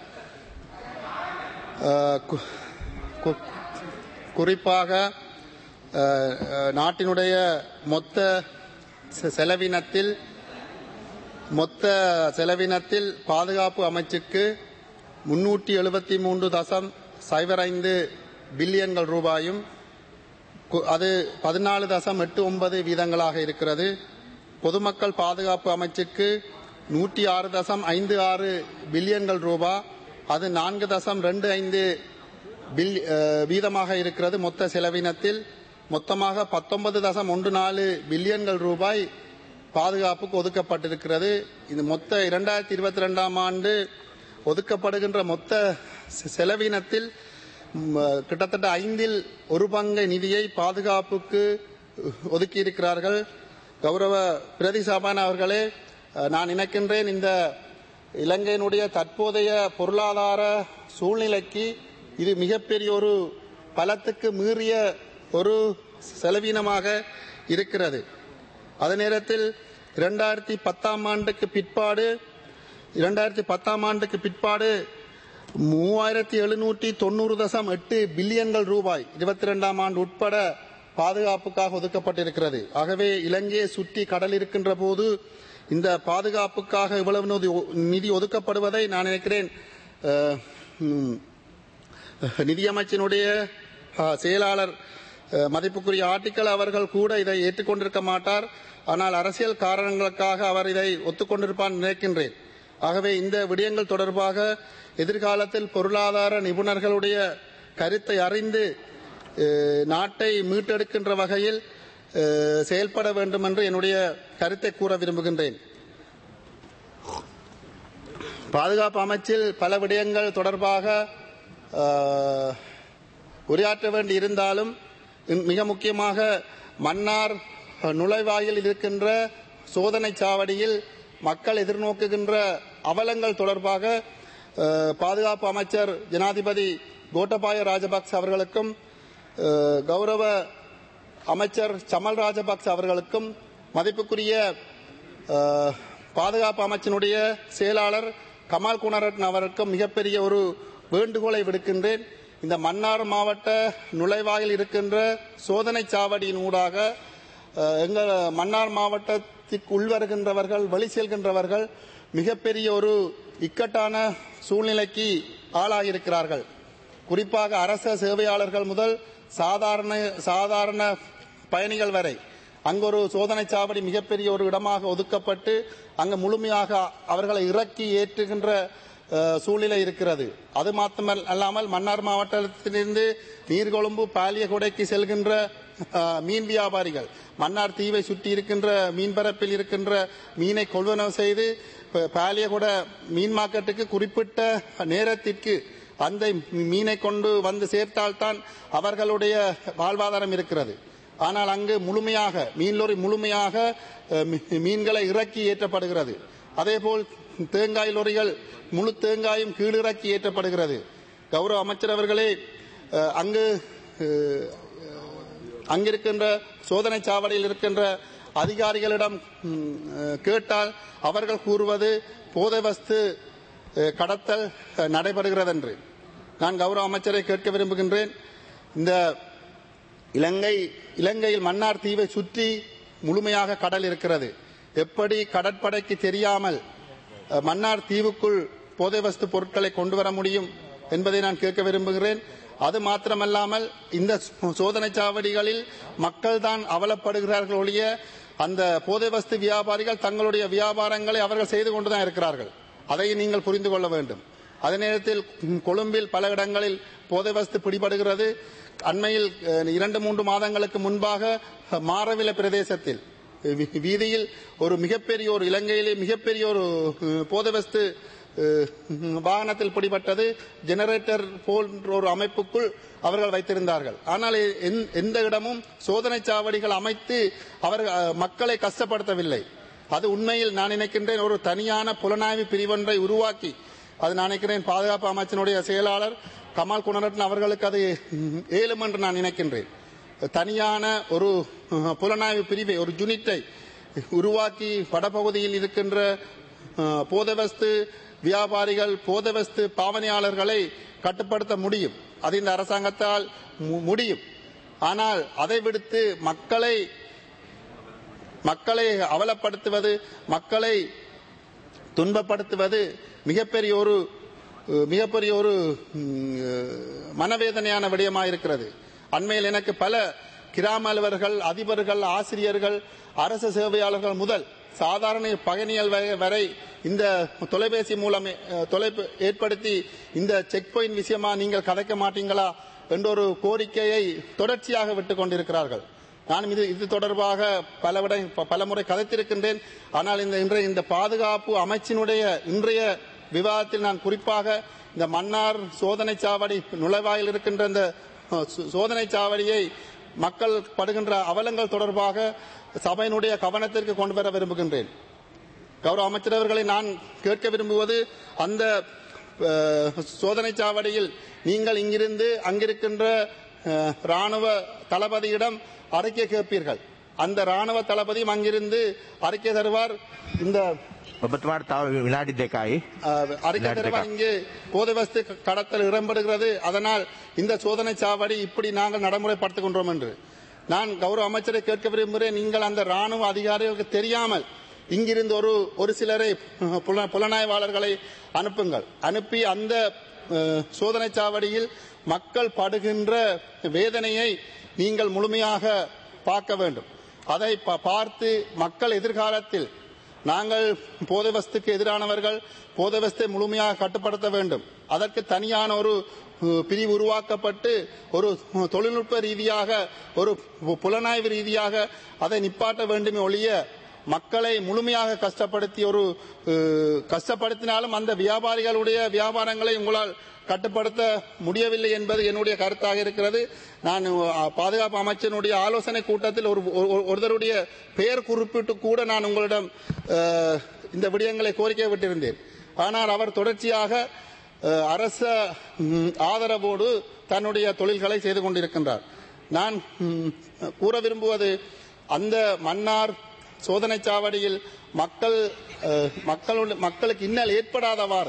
நாட்டினுடைய மொத்த செலவினத்தில் பாதுகாப்பு அமைச்சுக்கு 373.05 பில்லியன்கள் ரூபாயும், அது 14.89 வீதங்களாக இருக்கிறது. பொதுமக்கள் பாதுகாப்பு அமைச்சுக்கு 106.56 பில்லியன்கள் ரூபாய், அது 4.25 வீதமாக இருக்கிறது. மொத்த செலவினத்தில் மொத்தமாக 19.14 பில்லியன்கள் ரூபாய் பாதுகாப்புக்கு ஒதுக்கப்பட்டிருக்கிறது. இந்த மொத்த 2022 ஆண்டு ஒதுக்கப்படுகின்ற மொத்த செலவினத்தில் கிட்டத்தட்ட 1/5 பங்கு நிதியை பாதுகாப்புக்கு ஒதுக்கியிருக்கிறார்கள். கௌரவ பிரதி சபாநாயகர் அவர்களே, நான் நினைக்கின்றேன் இந்த இலங்கையினுடைய தற்போதைய பொருளாதார சூழ்நிலைக்கு இது மிகப்பெரிய ஒரு பலத்துக்கு மீறிய ஒரு செலவினமாக இருக்கிறது. அதே நேரத்தில் 2010 ஆண்டுக்கு பிற்பாடு 3790.8 பில்லியன்கள் ரூபாய் 22 ஆண்டு உட்பட பாதுகாப்புக்காக ஒதுக்கப்பட்டிருக்கிறது. ஆகவே இலங்கையை சுற்றி கடல் இருக்கின்ற போது இந்த பாதுகாப்புக்காக இவ்வளவு நிதி ஒதுக்கப்படுவதை நான் நினைக்கிறேன் நிதியமைச்சினுடைய செயலாளர் மதிப்புக்குரிய ஆர்டிக்கல் அவர்கள் கூட இதை ஏற்றுக்கொண்டிருக்க மாட்டார். ஆனால் அரசியல் காரணங்களுக்காக அவர் இதை ஒத்துக்கொண்டிருப்பார் நினைக்கின்றேன். ஆகவே இந்த விடயங்கள் தொடர்பாக எதிர்காலத்தில் பொருளாதார நிபுணர்களுடைய கருத்தை அறிந்து நாட்டை மீட்டெடுக்கின்ற வகையில் செயல்பட வேண்டும் என்று என்னுடைய கருத்தை கூற விரும்புகின்றேன். பாதுகாப்பு அமைச்சில் பல விடயங்கள் தொடர்பாக உரையாற்ற வேண்டி இருந்தாலும் மிக முக்கியமாக மன்னார் நுழைவாயில் இருக்கின்ற சோதனை சாவடியில் மக்கள் எதிர்நோக்குகின்ற அவலங்கள் தொடர்பாக பாதுகாப்பு அமைச்சர் ஜனாதிபதி கோட்டபாய ராஜபக்ச அவர்களுக்கும் கௌரவ அமைச்சர் சமல் ராஜபக்ச அவர்களுக்கும் மதிப்புக்குரிய பாதுகாப்பு அமைச்சினுடைய செயலாளர் கமால் குணரட்ன அவருக்கும் மிகப்பெரிய ஒரு வேண்டுகோளை விடுக்கின்றேன். இந்த மன்னார் மாவட்ட நுழைவாயில் இருக்கின்ற சோதனை சாவடியின் ஊடாக எங்கள் மன்னார் மாவட்டத்திற்கு உள்வருகின்றவர்கள், வெளி செல்கின்றவர்கள் மிகப்பெரிய ஒரு இக்கட்டான சூழ்நிலைக்கு ஆளாகியிருக்கிறார்கள். குறிப்பாக அரச சேவையாளர்கள் முதல் சாதாரண பயணிகள் வரை அங்கு ஒரு சோதனை சாவடி மிகப்பெரிய ஒரு இடமாக ஒதுக்கப்பட்டு அங்கு முழுமையாக அவர்களை இறக்கி ஏற்றுகின்ற சூழ்நிலை இருக்கிறது. அது மாத்திரமல்லாமல் மன்னார் மாவட்டத்திலிருந்து நீர்கொழும்பு பாலியகொடைக்கு செல்கின்ற மீன் வியாபாரிகள் மன்னார் தீவை சுற்றி இருக்கின்ற மீன்பரப்பில் இருக்கின்ற மீனை கொள்வனவு செய்து பாலியகொட மீன் மார்க்கெட்டுக்கு குறிப்பிட்ட நேரத்திற்கு அந்த மீனை கொண்டு வந்து சேர்த்தால்தான் அவர்களுடைய வாழ்வாதாரம் இருக்கிறது. ஆனால் அங்கு முழுமையாக மீன் லோரி முழுமையாக மீன்களை இறக்கி ஏற்றப்படுகிறது. அதேபோல் தேங்காய் லோரிகள் முழு தேங்காயும் கீழிறக்கி ஏற்றப்படுகிறது. கௌரவ அமைச்சர் அவர்களே, அங்கிருக்கின்ற சோதனை சாவடியில் இருக்கின்ற அதிகாரிகளிடம் கேட்டால் அவர்கள் கூறுவது போதை வஸ்து கடத்தல் நடைபெறுகிறது என்று. நான் கௌரவ அமைச்சரை கேட்க விரும்புகின்றேன். இந்த இலங்கையில் மன்னார் தீவை சுற்றி முழுமையாக கடல் இருக்கிறது. எப்படி கடற்படைக்கு தெரியாமல் மன்னார் தீவுக்குள் போதை வஸ்து பொருட்களை கொண்டு வர முடியும் என்பதை நான் கேட்க விரும்புகிறேன். அது மாத்திரமல்லாமல் இந்த சோதனை சாவடிகளில் மக்கள் தான் அவலப்படுகிறார்கள் ஒழிய அந்த போதை வஸ்து வியாபாரிகள் தங்களுடைய வியாபாரங்களை அவர்கள் செய்து கொண்டுதான் இருக்கிறார்கள். அதை நீங்கள் புரிந்து கொள்ள வேண்டும். அதே நேரத்தில் கொழும்பில் பல இடங்களில் போதை வஸ்து பிடிபடுகிறது. அண்மையில் 2-3 மாதங்களுக்கு முன்பாக மாரவில பிரதேசத்தில் வீதியில் ஒரு மிகப்பெரிய ஒரு இலங்கையிலே மிகப்பெரிய ஒரு போதவஸ்து வாகனத்தில் பிடிபட்டது. ஜெனரேட்டர் போன்ற ஒரு அமைப்புக்குள் அவர்கள் வைத்திருந்தார்கள். ஆனால் எந்த இடமும் சோதனை சாவடிகள் அமைத்து மக்களை கஷ்டப்படுத்தவில்லை. அது உண்மையில் நான் நினைக்கின்றேன் ஒரு தனியான புலனாய்வு பிரிவொன்றை உருவாக்கி, அது நான் நினைக்கிறேன் பாதுகாப்பு அமைச்சினுடைய செயலாளர் கமால் குணரட்ன அவர்களுக்கு அது ஏலும் என்று நான் நினைக்கின்றேன். தனியான ஒரு புலனாய்வு பிரிவை, ஒரு யூனிட்டை உருவாக்கி வடபகுதியில் இருக்கின்ற போதவஸ்து வியாபாரிகள், போதவஸ்து பாவனையாளர்களை கட்டுப்படுத்த முடியும். அது இந்த அரசாங்கத்தால் முடியும். ஆனால் அதை விடுத்து மக்களை அவலப்படுத்துவது, மக்களை துன்பப்படுத்துவது மிகப்பெரிய ஒரு மனவேதனையான விடயமாயிருக்கிறது. அண்மையில் எனக்கு பல கிராம அலுவலர்கள், அதிபர்கள், ஆசிரியர்கள், அரசு சேவையாளர்கள் முதல் சாதாரண பயணிகள் வரை இந்த தொலைபேசி மூலம் ஏற்படுத்தி இந்த செக் பாயிண்ட் விஷயமா நீங்கள் கதைக்க மாட்டீங்களா என்ற ஒரு கோரிக்கையை தொடர்ச்சியாக விட்டுக் கொண்டிருக்கிறார்கள். நான் இது தொடர்பாக பல முறை கதைத்திருக்கின்றேன். ஆனால் இந்த பாதுகாப்பு அமைச்சினுடைய இன்றைய விவாதத்தில் நான் குறிப்பாக இந்த மன்னார் சோதனை சாவடி நுழைவாயில் இருக்கின்ற இந்த சோதனை சாவடியை மக்கள் படுகின்ற அவலங்கள் தொடர்பாக சபையினுடைய கவனத்திற்கு கொண்டு வர விரும்புகின்றேன். கௌரவ அமைச்சர் அவர்களை நான் கேட்க விரும்புவது, அந்த சோதனை சாவடியில் நீங்கள் இங்கிருந்து அங்கிருக்கின்ற ராணுவ தளபதியிடம் அறிக்கை கேட்பீர்கள். அந்த ராணுவ தளபதியும் அங்கிருந்து அறிக்கை தருவார். இந்த அறிக்கை தருவார், இங்கே போதைவஸ்து கடத்தல் இடம்பெறுகிறது, அதனால் இந்த சோதனை சாவடி இப்படி நாங்கள் நடைமுறைப்படுத்துகின்றோம் என்று. நான் கௌரவ அமைச்சரை கேட்க விரும்புகிறேன், நீங்கள் அந்த ராணுவ அதிகாரிகளுக்கு தெரியாமல் இங்கிருந்து ஒரு சிலரை புலனாய்வாளர்களை அனுப்புங்கள். அனுப்பி அந்த சோதனை சாவடியில் மக்கள் படுகின்ற வேதனையை நீங்கள் முழுமையாக பார்க்க வேண்டும். அதை பார்த்து மக்கள் எதிர்காலத்தில் நாங்கள் போதைவஸ்துக்கு எதிரானவர்கள், போதைவஸ்தை முழுமையாக கட்டுப்படுத்த வேண்டும். அதற்கு தனியான ஒரு பிரிவு உருவாக்கப்பட்டு ஒரு தொழில்நுட்ப ரீதியாக, ஒரு புலனாய்வு ரீதியாக அதை நிப்பாட்ட வேண்டுமே ஒழிய மக்களை முழுமையாக கஷ்டப்படுத்தினாலும் அந்த வியாபாரிகளுடைய வியாபாரங்களை உங்களால் கட்டுப்படுத்த முடியவில்லை என்பது என்னுடைய கருத்தாக இருக்கிறது. நான் பாதுகாப்பு அமைச்சனுடைய ஆலோசனை கூட்டத்தில் ஒருவருடைய பெயர் குறிப்பிட்டு கூட நான் உங்களிடம் இந்த விடயங்களை கோரிக்கை விட்டிருந்தேன். ஆனால் அவர் தொடர்ச்சியாக அரச ஆதரவோடு தன்னுடைய தொழில்களை செய்து கொண்டிருக்கின்றார். நான் கூற விரும்புவது, அந்த மன்னார் சோதனை சாவடியில் மக்களுக்கு இன்னல் ஏற்படாதவாறு,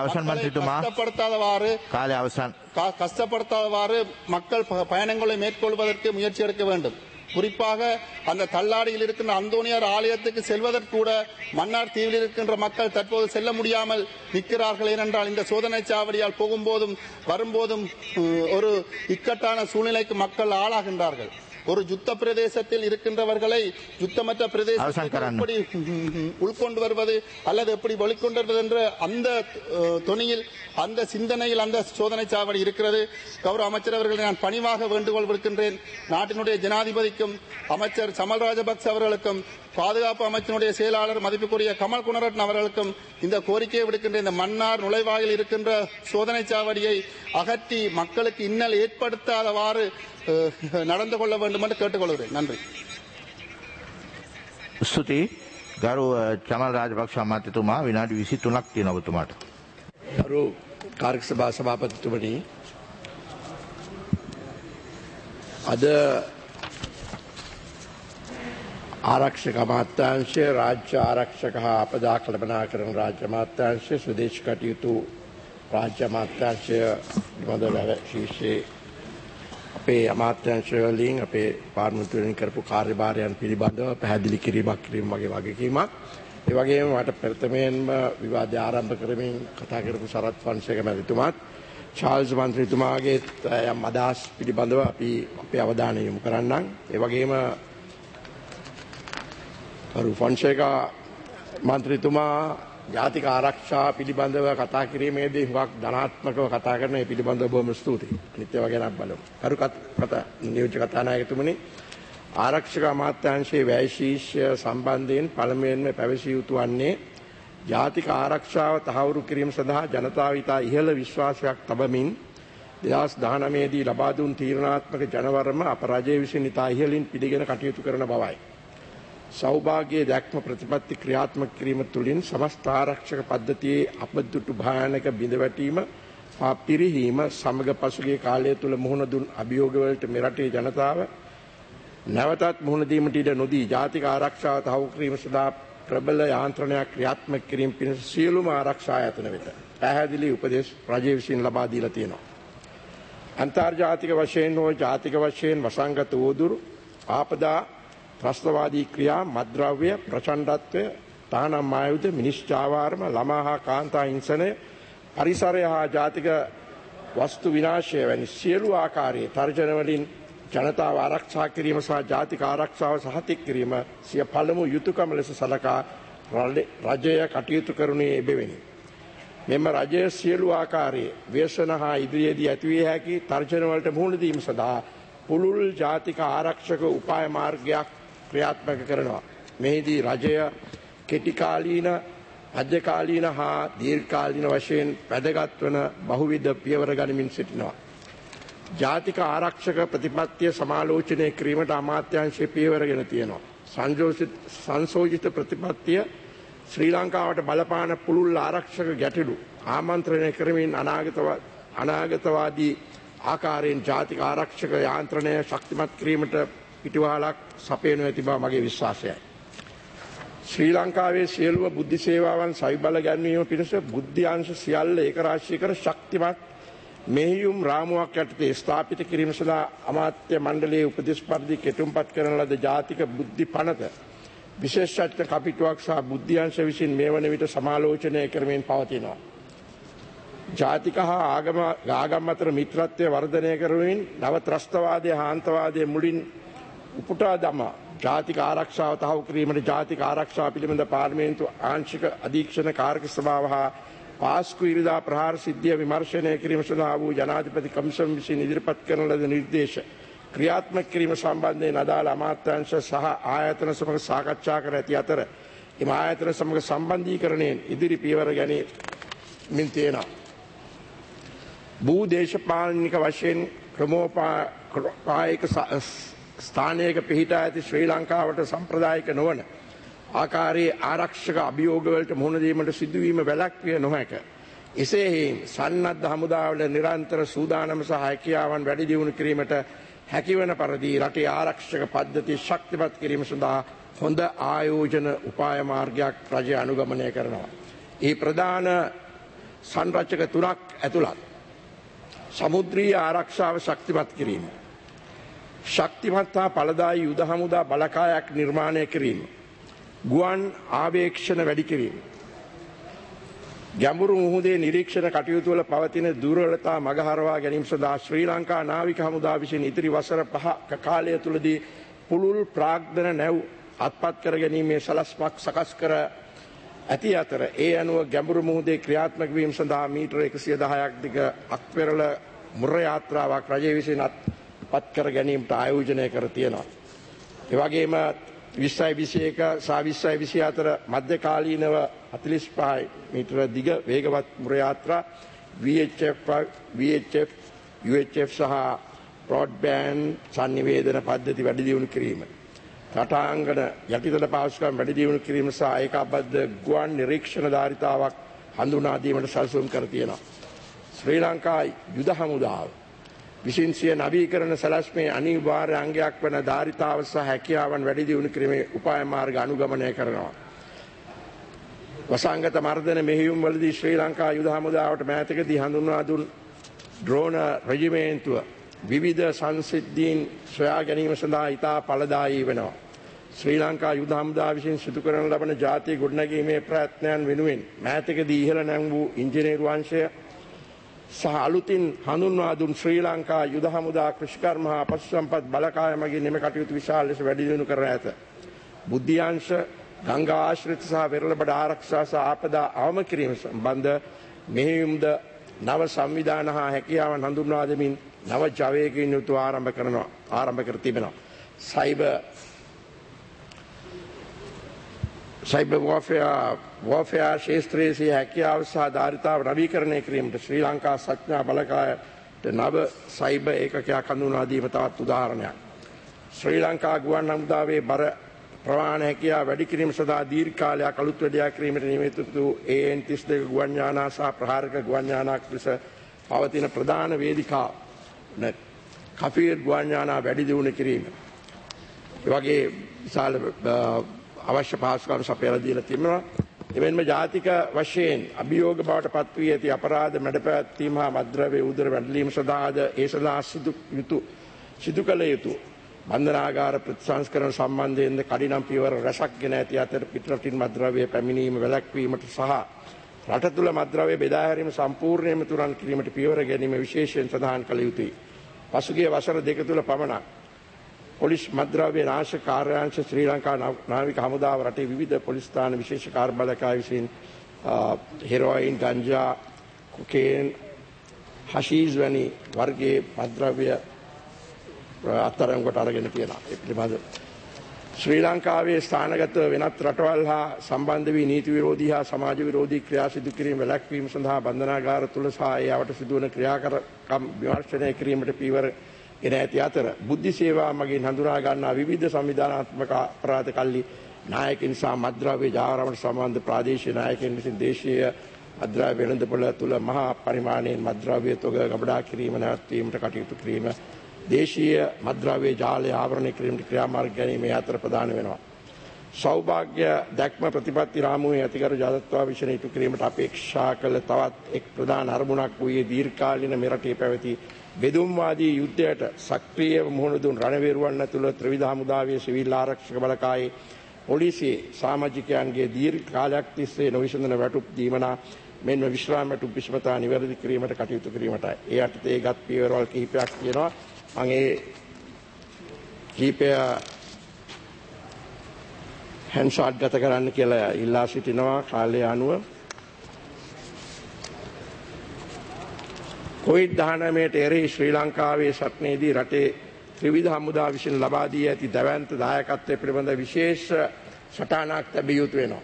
கஷ்டப்படுத்தாதவாறு மக்கள் பயணங்களை மேற்கொள்வதற்கு முயற்சி எடுக்க வேண்டும். குறிப்பாக அந்த தள்ளாடியில் இருக்கின்ற அந்தோனியார் ஆலயத்துக்கு செல்வதற்கு கூட மன்னார் தீவில் இருக்கின்ற மக்கள் தற்போது செல்ல முடியாமல் நிற்கிறார்கள். ஏனென்றால் இந்த சோதனை சாவடியால் போகும்போதும் வரும்போதும் ஒரு இக்கட்டான சூழ்நிலைக்கு மக்கள் ஆளாகின்றார்கள். ஒரு யுத்த பிரதேசத்தில் இருக்கின்றவர்களை யுத்தமற்ற பிரதேசத்தில் எப்படி உள்கொண்டு வருவது அல்லது எப்படி வெளிக்கொண்டு வருவது என்ற அந்த தொனியில், அந்த சிந்தனையில் அந்த சோதனை சாவடி இருக்கிறது. கௌரவ அமைச்சர் அவர்களை நான் பணிவாக வேண்டுகோள் விடுக்கின்றேன். நாட்டினுடைய ஜனாதிபதிக்கும் அமைச்சர் சமல் ராஜபக்ச அவர்களுக்கும் பாதுகாப்பு அமைச்சினுடைய செயலாளர் மதிப்புக்குரிய கமல் குணரட்ன அவர்களுக்கும் இந்த கோரிக்கையை விடுக்கின்ற, இந்த மன்னார் நுழைவாயில் இருக்கின்ற சோதனை சாவடியை அகற்றி மக்களுக்கு இன்னல் ஏற்படுத்தாதவாறு நடந்து கொள்ள வேண்டும் என்று கேட்டுக்கொள்கிறேன். நன்றி. ස්තුතියි. ගරු චමල් රාජපක්ෂ අමාත්‍යතුමා විනාඩි 23ක් තියෙනවා ඔබතුමාට. ගරු කාර්ය සභා සභාපතිතුමනි, අද ආරක්ෂක අමාත්‍යාංශය, රාජ්‍ය ආරක්ෂක හා අපදා කළමනාකරණ රාජ්‍ය අමාත්‍යාංශය, ස්වදේශ කටයුතු රාජ්‍ය අමාත්‍යාංශය පිළිබඳව ශීර්ෂයේ අපේ අමාත්‍යාංශ වලින් අපේ පාර්ලිමේන්තුවෙන් කරපු කාර්යභාරයන් පිළිබඳව පැහැදිලි කිරීමක් වගේ වගකීමක්. ඒ වගේම මට ප්‍රථමයෙන්ම විවාදය ආරම්භ කරමින් කතා කරපු සරත් ෆොන්සේක මැතිතුමාත් චාල්ස් මන්ත්‍රීතුමාගේ යම් අදහස් පිළිබඳව අපි අපේ අවධානය යොමු කරන්නම්. ඒ වගේම කරු ෆොන්සේකා මන්ත්‍රීතුමා ජාතික ආරක්ෂා පිළිබඳව කතා කිරීමේදී හුඟක් ධනාත්මකව කතා කරන ඒ පිළිබඳව බොහොම ස්තුතියි. අනිත් ඒවා ගැන බලමු. කරු නියෝජ්‍ය කතානායකතුමනි, ආරක්ෂක අමාත්‍යාංශයේ වැය ශීර්ෂය සම්බන්ධයෙන් පළමුවෙන්ම පැවසිය යුතු වන්නේ ජාතික ආරක්ෂාව තහවුරු කිරීම සඳහා ජනතාව ඉතා ඉහළ විශ්වාසයක් තබමින් 2019 දී ලබා දුන් තීරණාත්මක ජනවරම අප රජය විසින් ඉතා ඉහළින් පිළිගෙන කටයුතු කරන බවයි. සෞභාග්‍යයේ දැක්ම ප්‍රතිපත්ති ක්‍රියාත්මක කිරීම තුළින් සමස්ත ආරක්ෂක පද්ධතියේ අපදුටු භයානක බිඳවැටීම හා පිරිහීම සමග පසුගිය කාලය තුළ මුහුණ දුන් අභියෝගවලට මෙරටේ ජනතාව නැවතත් මුහුණ දීමට ඉඩ නොදී ජාතික ආරක්ෂාව තහවුරු කිරීම සඳහා ප්‍රබල යාන්ත්‍රණයක් ක්‍රියාත්මක කිරීම පිණිස සියලුම ආරක්ෂා ආයතන වෙත පැහැදිලි උපදෙස් රජය විසින් ලබා දීලා තියෙනවා. අන්තර්ජාතික වශයෙන් හෝ ජාතික වශයෙන් වසංගත වූදුරු ආපදා ත්‍රස්තවාදී ක්‍රියා මත්ද්‍රව්‍ය ප්‍රචණ්ඩත්වය තහනම් ආයුධ මිනිස්චාවාරම ළමා හා කාන්තා හිංසනය පරිසරය හා ජාතික වස්තු විනාශය වැනි සියලු ආකාරයේ තර්ජන වලින් ජනතාව ආරක්ෂා කිරීම සහ ජාතික ආරක්ෂාව සහතික කිරීම සිය පළමු යුතුයකම ලෙස සලකා රජය කටයුතු කරුණේ එබැවිනි. මෙම රජය සියලු ආකාරයේ ව්‍යසන හා ඉදිරියේදී ඇතිවිය හැකි තර්ජන වලට මුහුණ දීම සඳහා පුළුල් ජාතික ආරක්ෂක උපාය මාර්ගයක් ක්‍රියාත්මක කරනවා. මෙහිදී රජය කෙටිකාලීන මධ්‍යකාලීන හා දීර්ඝකාලීන වශයෙන් වැදගත් වන බහුවිධ පියවර ගනිමින් සිටිනවා. ජාතික ආරක්ෂක ප්‍රතිපත්තිය සමාලෝචනය කිරීමට අමාත්‍යාංශයේ පියවරගෙන තියෙනවා. සංශෝධිත ප්‍රතිපත්තිය ශ්‍රී ලංකාවට බලපාන පුළුල් ආරක්ෂක ගැටලු ආමන්ත්‍රණය කරමින් අනාගතවාදී ආකාරයෙන් ජාතික ආරක්ෂක යාන්ත්‍රණය ශක්තිමත් කිරීමට පිටිවහලක් සපයනු ඇති බව මගේ විශ්වාසයයි. ශ්‍රී ලංකාවේ සියලුම බුද්ධි සේවාවන් සවිබල ගැන්වීම පිණිස බුද්ධ්‍යංශ සියල්ල ඒකරාශී කර ශක්තිමත් මෙහියුම් රාමුවක් යටතේ ස්ථාපිත කිරීම සඳහා අමාත්‍ය මණ්ඩලයේ උපදෙස් පරිදි කෙටුම්පත් කරන ලද ජාතික බුද්ධි පනත විශේෂඥ කපිටුවක් සහ බුද්ධ්‍යංශ විසින් මේ වන විට සමාලෝචනය කරමින් පවතිනවා. ජාතික හා ආගම් අතර මිත්‍රත්වය වර්ධනය කරමින් නව ත්‍රස්තවාදය හා අන්තවාදය මුලින් උපුටා දමා ජාතික ආරක්ෂාව තහවුරු කිරීමට ජාතික ආරක්ෂාව පිළිබඳ පාර්ලිමේන්තු ආංශික අධීක්ෂණ කාර්ක සභාව හා පාස්කු ඉරිදා ප්‍රහාර සිද්ධිය විමර්ශනය කිරීම සඳහා වූ ජනාධිපති කමිෂන් විසින් ඉදිරිපත් කරන ලද නිර්දේශ ක්‍රියාත්මක කිරීම සම්බන්ධයෙන් අදාළ අමාත්‍යාංශ සහ ආයතන සමග සාකච්ඡා කර ඇති අතර එම ආයතන සමග සම්බන්ධීකරණයෙන් ඉදිරි පියවර ගැනීමෙන් තියෙනවා. භූදේශපාලනික වශයෙන් ක්‍රමෝපායක ස්ථානයක පිහිටා ඇති ශ්‍රී ලංකාවට සම්ප්‍රදායික නොවන ආකාරයේ ආරක්ෂක අභියෝගවලට මුහුණ දීමට සිදුවීම වැළැක්විය නොහැක. එසේ හේයින් සන්නද්ධ හමුදාවල නිරන්තර සූදානම සහ හැකියාවන් වැඩි දියුණු කිරීමට හැකිවන පරිදි රටේ ආරක්ෂක පද්ධතිය ශක්තිමත් කිරීම සඳහා හොඳ ආයෝජන උපාය මාර්ගයක් රජය අනුගමනය කරනවා. ඒ ප්‍රධාන සංරචක තුනක් ඇතුළත් සමුද්‍රීය ආරක්ෂාව ශක්තිමත් කිරීම, ශක්තිමත් හා ඵලදායී යුද හමුදා බලකායක් නිර්මාණය කිරීම, ගුවන් ආවේක්ෂණ වැඩි කිරීම, ගැඹුරු මුහුදේ නිරීක්ෂණ කටයුතු වල පවතින දුර්වලතා මගහරවා ගැනීම සඳහා ශ්‍රී ලංකා නාවික හමුදා විසින් ඉදිරි වසර 5ක කාලය තුළදී පුළුල් ප්‍රාග්ධන නැව් අත්පත් කර ගැනීමේ සලස්මක් සකස් කර ඇති අතර ඒ අනුව ගැඹුරු මුහුදේ ක්‍රියාත්මක වීම සඳහා මීටර 110ක් දිග අක්වෙරළ මුර යාත්‍රාවක් රජය විසින් අත්පත් කර ගැනීමට ආයෝජනය කර තියෙනවා. ඒ වගේම 2021 සහ 2024 මධ්‍යකාලීනව 45 මීටර දිග වේගවත් මුර යාත්‍රා VHF UHF සහ බ්‍රෝඩ්බෑන්ඩ් සංනිවේදන පද්ධති වැඩි දියුණු කිරීම, රටාංගන යටිතල පාසුකම් වැඩි දියුණු කිරීම සහ ඒකාබද්ධ ගුවන් නිරීක්ෂණ ධාරිතාවක් හඳුනා දීමට සැලසුම් කර තියෙනවා. ශ්‍රී ලංකා යුද හමුදාව විසින් සිය නවීකරණ සැලැස්මේ අනිවාර්ය අංගයක් වන ධාරිතාව සහ හැකියාවන් වැඩි දියුණු කිරීමේ උපාය මාර්ග අනුගමනය කරනවා. වසංගත මර්ධන මෙහෙයුම් වලදී ශ්‍රී ලංකා යුද හමුදාවට මෑතකදී හඳුන්වා දුන් ඩ්‍රෝන රෙජිමේන්තුව විවිධ සංසිද්ධීන් සොයා ගැනීම සඳහා ඉතා ඵලදායී වෙනවා. ශ්‍රී ලංකා යුද හමුදා විසින් සිදු කරන ලබන ජාතිය ගොඩනැගීමේ ප්‍රයත්නයන් වෙනුවෙන් මෑතකදී ඉහළ නැංවූ ඉංජිනේරු අංශය සහ අලුතින් හඳුන්වා දුන් ශ්‍රී ලංකා යුද හමුදා කෘෂිකර්ම හා පශු සම්පත් බලකාය මගින් එම කටයුතු විශාල ලෙස වැඩි දියුණු කර ඇත. බුද්ධ්‍යංශ, ගංගා ආශ්‍රිත සහ වෙරළබඩ ආරක්ෂා සහ ආපදා අවම කිරීම සම්බන්ධ මෙහෙයුම්ද නව සංවිධාන හා හැකියාවන් හඳුන්වා දෙමින් නව ජවයකින් යුතුව ආරම්භ කර තිබෙනවා. සයිබර් වෝෆෙයාර් ශේත්‍රයේ සිය හැකියාව සහ ධාරිතාව නවීකරණය කිරීමට ශ්‍රී ලංකා සඥා බලකායට නව සයිබර් ඒකකයක් හඳුන්වා දීම තවත් උදාහරණයක්. ශ්‍රී ලංකා ගුවන් හමුදාවේ බර ප්‍රවාහන හැකියාව වැඩි කිරීම සඳහා දීර්ඝ කාලයක් අලුත් වැඩියා කිරීමට නියමිත වූ AN32 ගුවන් යානා සහ ප්‍රහාරක ගුවන් යානාක් ලෙස පවතින ප්‍රධාන වේදිකා කෆීර් ගුවන් යානා වැඩි දියුණු කිරීම. ඒ වගේ විශාල අවශ්‍ය පහසුකම් සපයලා දීලා තිබෙනවා. එමෙන්ම ජාතික වශයෙන් අභියෝග බවට පත් වී ඇති අපරාධ මැඩපැවැත්වීම හා මද්ද්‍රව්‍ය උදර වැළලීම සඳහාද ඒ සඳහා සිදු කළ යුතු බන්ධනාගාර ප්‍රතිසංස්කරණ සම්බන්ධයෙන්ද කඩිනම් පියවර රැසක් ගෙන ඇති අතර පිටරටින් මද්ද්‍රව්‍ය පැමිණීම වැළැක්වීමට සහ රට තුළ මද්ද්‍රව්‍ය බෙදා හැරීම සම්පූර්ණයෙන්ම තුරන් කිරීමට පියවර ගැනීම විශේෂයෙන් සඳහන් කළ යුතුයි. පසුගිය වසර දෙක තුළ පමණක් පොලිස් මද්ද්‍රව්‍ය නාශක කාර්යාංශ ශ්‍රී ලංකා නාවික හමුදාව රටේ විවිධ පොලිස් ස්ථාන විශේෂ කාර්යබලකාය විසින් හෙරෝයින්, ගංජා, කොකේන්, හෂීෂ් වැනි වර්ගයේ මද්ද්‍රව්‍ය අත්අඩංගුවට අරගෙන තියෙනවා. ඒ පිළිබඳ ශ්‍රී ලංකාවේ ස්ථානගත වෙනත් රටවල් හා සම්බන්ධ වී නීති විරෝධී හා සමාජ විරෝධී ක්‍රියා සිදු කිරීම වැළැක්වීම සඳහා බන්ධනාගාර තුළ සහ ඒ අවට සිදුවන ක්‍රියාකරකම් විමර්ශනය කිරීමට පියවර ගෙන ඇති අතර බුද්ධි සේවා මගින් හඳුනා ගන්නා විවිධ සංවිධානාත්මක අපරාධ කල්ලි නායකින් සහ මද්ද්‍රව්‍ය ජාවාරමට සම්බන්ධ ප්‍රාදේශීය නායකයන් විසින් දේශීය මද්ද්‍රව්‍ය වෙළඳපොළ තුළ මහා පරිමාණයෙන් මද්ද්‍රව්‍ය තොග ගබඩා කිරීම නැවැත්වීමට කටයුතු කිරීම දේශීය මද්ද්‍රව්‍ය ජාලය ආවරණය කිරීමට ක්‍රියාමාර්ග ගැනීම අතර ප්‍රධාන වෙනවා. සෞභාග්‍ය දැක්ම ප්‍රතිපත්ති රාමුවේ ඇතිකරු ජාතත්වා විෂණ ඉටු කිරීමට අපේක්ෂා කළ තවත් එක් ප්‍රධාන අරමුණක් වූයේ දීර්ඝකාලීන මෙරටේ පැවති බෙදුම්වාදී යුද්ධයට සක්‍රියව මුහුණ දුන් රණවිරුවන් ඇතුළු ත්‍රිවිධ හමුදාවේ සිවිල් ආරක්ෂක බලකායේ පොලිසියේ සමාජිකයන්ගේ දීර්ඝ කාලයක් තිස්සේ නොවිසඳන වැටුප් දීමනා මෙන්ම විශ්‍රාම වැටුප් විෂමතා නිවැරදි කිරීමට කටයුතු කිරීමටයි. ඒ යටතේ ගත් පියවරවල් කිහිපයක් තියෙනවා. මම ඒ කිහිපය හන්ෂාට් ගත කරන්න කියලා ඉල්ලා සිටිනවා කාලය අනුව. COVID-19ට එරෙහි ශ්‍රී ලංකාවේ සටනේදී රටේ ත්‍රිවිධ හමුදා විසින් ලබා දී ඇති දැවැන්ත දායකත්වය පිළිබඳ විශේෂ සටහනක් තැබිය යුතු වෙනවා.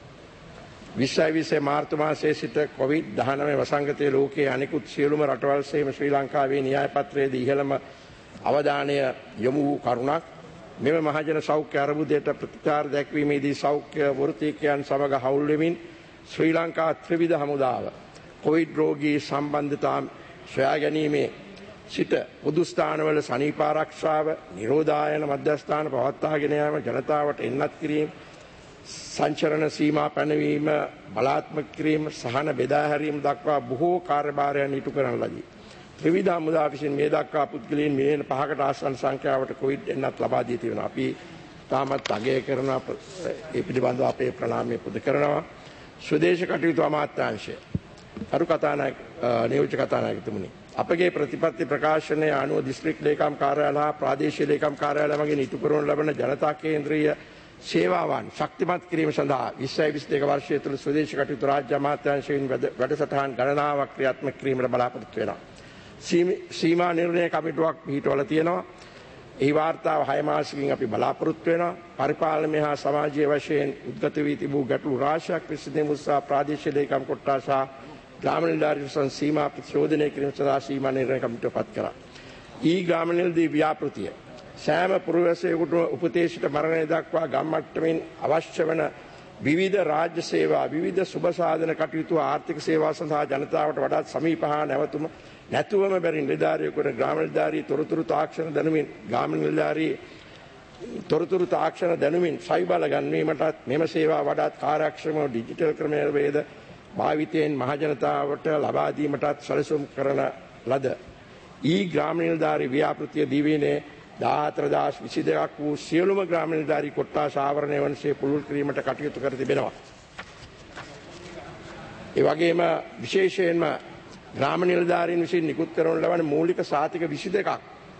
2020 මාර්තු මාසයේ සිට COVID-19 වසංගතයේ ලෝකයේ අනෙකුත් සියලුම රටවල් සේම ශ්‍රී ලංකාවේ න්‍යාය පත්‍රයේදී ඉහළම අවධානය යොමු වූ කරුණක්. මෙම මහජන සෞඛ්‍ය අර්බුදයට ප්‍රතිකාර දැක්වීමේදී සෞඛ්‍ය වෘත්තීකයන් සමග හවුල් වෙමින් ශ්‍රී ලංකා ත්‍රිවිධ හමුදාව කොවිඩ් රෝගී සම්බන්ධතා සොයා ගැනීමේ සිට පොදු ස්ථානවල සනීප ආරක්ෂාව, නිරෝධායන මධ්‍යස්ථාන පවත්වාගෙන යාම, ජනතාවට එන්නත් කිරීම, සංචරණ සීමා පැනවීම, බලාත්මක කිරීම, සහන බෙදා හැරීම දක්වා බොහෝ කාර්යභාරයන් ඉටු කරන ලදී. ත්‍රිවිධ හමුදා විසින් මේ දක්වා පුද්ගලයන් මිලියන 5කට ආසන්න සංඛ්‍යාවට කොවිඩ් එන්නත් ලබා දී තිබෙනවා. අපි තාමත් අගය කරන ඒ පිළිබඳව අපේ ප්‍රණාමය පුද කරනවා. ස්වදේශ කටයුතු අමාත්‍යාංශය අරු කතානායක නියෝජ්‍ය කතානායකතුමනි, අපගේ ප්‍රතිපත්ති ප්‍රකාශනය අනුව දිස්ත්‍රික් ලේකම් කාර්යාල හා ප්‍රාදේශීය ලේකම් කාර්යාල මගින් ඉටු කරනු ලබන ජනතා කේන්ද්‍රීය සේවාවන් ශක්තිමත් කිරීම සඳහා 2022 වර්ෂය තුළ ස්වදේශ කටයුතු රාජ්‍ය අමාත්‍යාංශයෙන් වැඩසටහන් ගණනාවක් ක්‍රියාත්මක කිරීමට බලාපොරොත්තු වෙනවා. සීමා නිර්ණය කමිටුවක් පිහිටවලා තියෙනවා. ඒ වාර්තාව 6 මාසකින් අපි බලාපොරොත්තු වෙනවා. පරිපාලනය හා සමාජීය වශයෙන් උද්ගත වී තිබූ ගැටලු රාශියක් විසඳීම උත්සාහ ප්‍රාදේශීය ලේකම් කොට්ටාස සහ ග්‍රාම නිලධාරීන් සීමා ප්‍රතිශෝධනය කිරීම සඳහා සීමා නිර්ණය කමිටුව පත් කරා. ග්‍රාම නිලධාරී ව්‍යාපෘතිය සෑම පුරවැසියෙකුට උපතේ සිට මරණය දක්වා ගම් මට්ටමින් අවශ්‍ය වන විවිධ රාජ්‍ය සේවා, විවිධ සුබ සාධන කටයුතු, ආර්ථික සේවා සඳහා ජනතාවට වඩාත් සමීප හා නැතුවම බැරි නිලධාරියෙකුට ග්‍රාම නිලධාරී තොරතුරු තාක්ෂණ දැනුමින් ග්‍රාම නිලධාරී තොරතුරු තාක්ෂණ දැනුමින් සවිබල ගන්වීමටත් මෙම සේවා වඩාත් කාර්යක්ෂමව ඩිජිටල් ක්‍රමවේද භාවිතයෙන් මහජනතාවට ලබා දීමටත් සැලසුම් කරන ලද ග්‍රාම නිලධාරී ව්‍යාපෘතිය දිවයිනේ 14022ක් වූ සියලුම ග්‍රාම නිලධාරී කොට්ටාස ආවරණය වනසේ පුළුල් කිරීමට කටයුතු කර තිබෙනවා. ඒ වගේම විශේෂයෙන්ම ග්‍රාම නිලධාරීන් විසින් නිකුත් කරනු ලබන මූලික සාතික 22ක්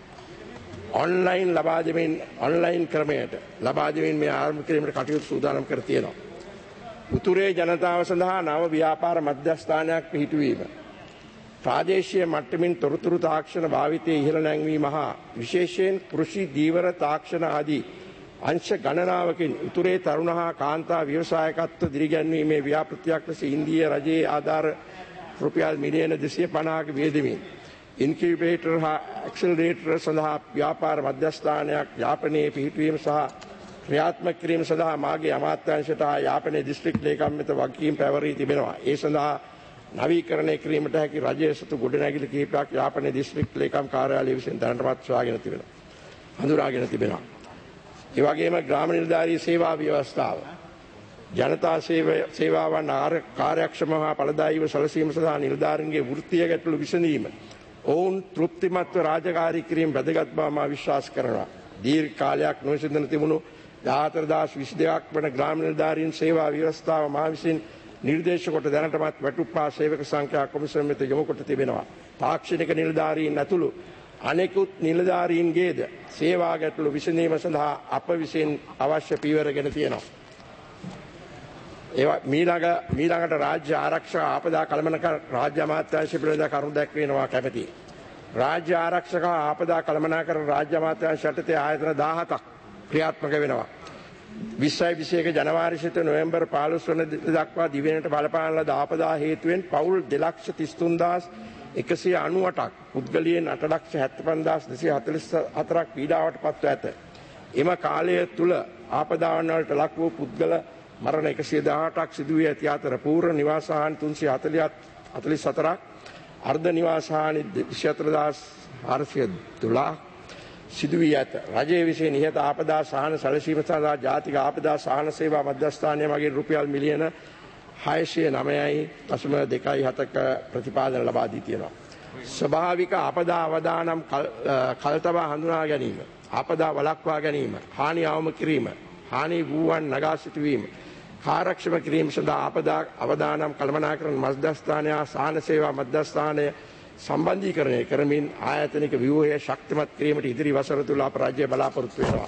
ඔන්ලයින් ක්‍රමයට ලබා දෙමින් මේ ආරම්භ කිරීමට කටයුතු සූදානම් කර තියෙනවා. උතුරේ ජනතාව සඳහා නව ව්‍යාපාර මධ්‍යස්ථානයක් පිහිටුවීම, ප්‍රාදේශීය මට්ටමින් තොරතුරු තාක්ෂණ භාවිතයේ ඉහළ නැංවීම හා විශේෂයෙන් කෘෂි දීවර තාක්ෂණ ආදී අංශ ගණනාවකින් උතුරේ තරුණ හා කාන්තා ව්‍යවසායකත්ව දිරිගැන්වීමේ ව්‍යාපෘතියක් ලෙස ඉන්දීය රජයේ ආධාර රුපියල් මිලියන 250ක වියදමින් ඉන්කියුබේටර් හා ඇක්සලරේටර් සඳහා ව්‍යාපාර මධ්‍යස්ථානයක් යාපනයේ පිහිටුවීම සහ ක්‍රියාත්මක කිරීම සඳහා මාගේ අමාත්‍යාංශයට හා යාපනයේ දිස්ත්‍රික් ලේකම් වෙත වගකීම් පැවරී තිබෙනවා. ඒ සඳහා නවීකරණය කිරීමට හැකි රජයේ සතු ගොඩනැගිලි කිහිපයක් යාපනයේ දිස්ත්‍රික් ලේකම් කාර්යාලය විසින් දැනටමත් සොයාගෙන තිබෙනවා. හඳුනාගෙන තිබෙනවා. ඒ වගේම ග්‍රාම නිලධාරී සේවා ව්‍යවස්ථාව ජනතා සේවාවන් කාර්යක්ෂම හා ඵලදායීව සැලසීම සඳහා නිලධාරීන්ගේ වෘත්තීය ගැටලු විසඳීම ඔවුන් තෘප්තිමත්ව රාජකාරී කිරීම වැදගත් බව මා විශ්වාස කරනවා. දීර්ඝ කාලයක් නොවිසඳන තිබුණු 14022ක් වන ග්‍රාම නිලධාරීන් සේවා ව්‍යවස්ථාව මා විසින් නිර්දේශ කොට දැනටමත් වැටුප්පා සේවක සංඛ්‍යා කොමිසම වෙත යොමු කොට තිබෙනවා. තාක්ෂණික නිලධාරීන් ඇතුළු අනෙකුත් නිලධාරීන්ගේද සේවා ගැටලු විසඳීම සඳහා අප විසින් අවශ්‍ය පියවරගෙන තියෙනවා. මීළඟට රාජ්‍ය ආරක්ෂක ආපදා කළමනාකරණ රාජ්‍ය අමාත්‍යාංශය පිළිබඳ කරුණු දැක්වෙනවා කැමැතියි. රාජ්‍ය ආරක්ෂක ආපදා කළමනාකරණ රාජ්‍ය අමාත්‍යාංශ යටතේ ආයතන 17ක් ක්‍රියාත්මක වෙනවා. 2021 ජනවාරි සිට නොවැම්බර් 15 වන දක්වා දිවෙනට බලපාන ලද ආපදා හේතුවෙන් පවුල් 2,33,198ක් පුද්ගලයන් 8,75,244ක් පීඩාවට පත්ව ඇත. එම කාලය තුල ආපදාවන් වලට ලක් වූ පුද්ගල මරණ 118ක් සිදු වී ඇති අතර පූර්ව නිවාසහානි 344ක් අර්ධ නිවාසහානි 24412 සිදු වී ඇත. රජයේ විසින් ඉහත ආපදා සහන සැලසීම සඳහා ජාතික ආපදා සහන සේවා මධ්‍යස්ථානය මගින් රුපියල් මිලියන 609.27ක ප්‍රතිපාදන ලබා දී තියෙනවා. ස්වභාවික ආපදා අවදානම් කල්තබා හඳුනා ගැනීම, ආපදා වළක්වා ගැනීම, හානි අවම කිරීම, හානි වූවන් නගා සිටුවීම, ආරක්ෂම කිරීම සඳහා ආපදා අවදානම් කළමනාකරණ මධ්‍යස්ථානය සහන සේවා මධ්‍යස්ථානය සම්බන්ධීකරණය කරමින් ආයතනික ව්‍යුහය ශක්තිමත් කිරීමට ඉදිරි වසර තුල අප රාජ්‍ය බලාපොරොත්තු වෙනවා.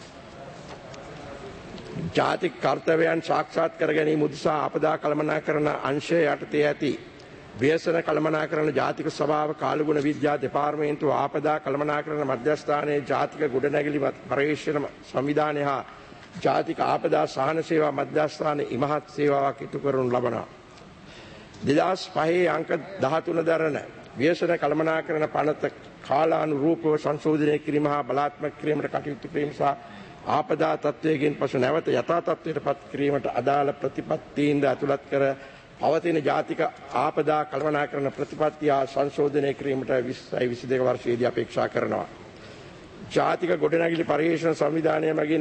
ජාතික කර්තව්‍යයන් සාක්ෂාත් කර ගැනීම උදෙසා ආපදා කළමනාකරණ අංශය යටතේ ඇති ව්‍යසන කළමනාකරණ ජාතික සභාව කාලගුණ විද්‍යා දෙපාර්තමේන්තුව ආපදා කළමනාකරණ මධ්‍යස්ථානයේ ජාතික ගොඩනැගිලි පර්යේෂණ සංවිධානය හා ජාතික ආපදා සහන සේවා මධ්‍යස්ථාන ඉමහත් සේවාවක් ඉටු කරනු ලබනවා. 2005 අංක 13 දරන ව්‍යසන කළමනාකරණ පනත කාලානුරූපව සංශෝධනය කිරීම හා බලාත්මක කිරීමට කටයුතු කිරීම සහ ආපදා තත්ත්වයෙන් පසු නැවත යථා තත්ත්වයට පත් කිරීමට අදාළ ප්‍රතිපත්තීන්ද ඇතුළත් කර පවතින ජාතික ආපදා කළමනාකරණ ප්‍රතිපත්ති හා සංශෝධනය කිරීමට 2022 වර්ෂයේදී අපේක්ෂා කරනවා. ජාතික ගොඩනැගිලි පර්යේෂණ සංවිධානය මගින්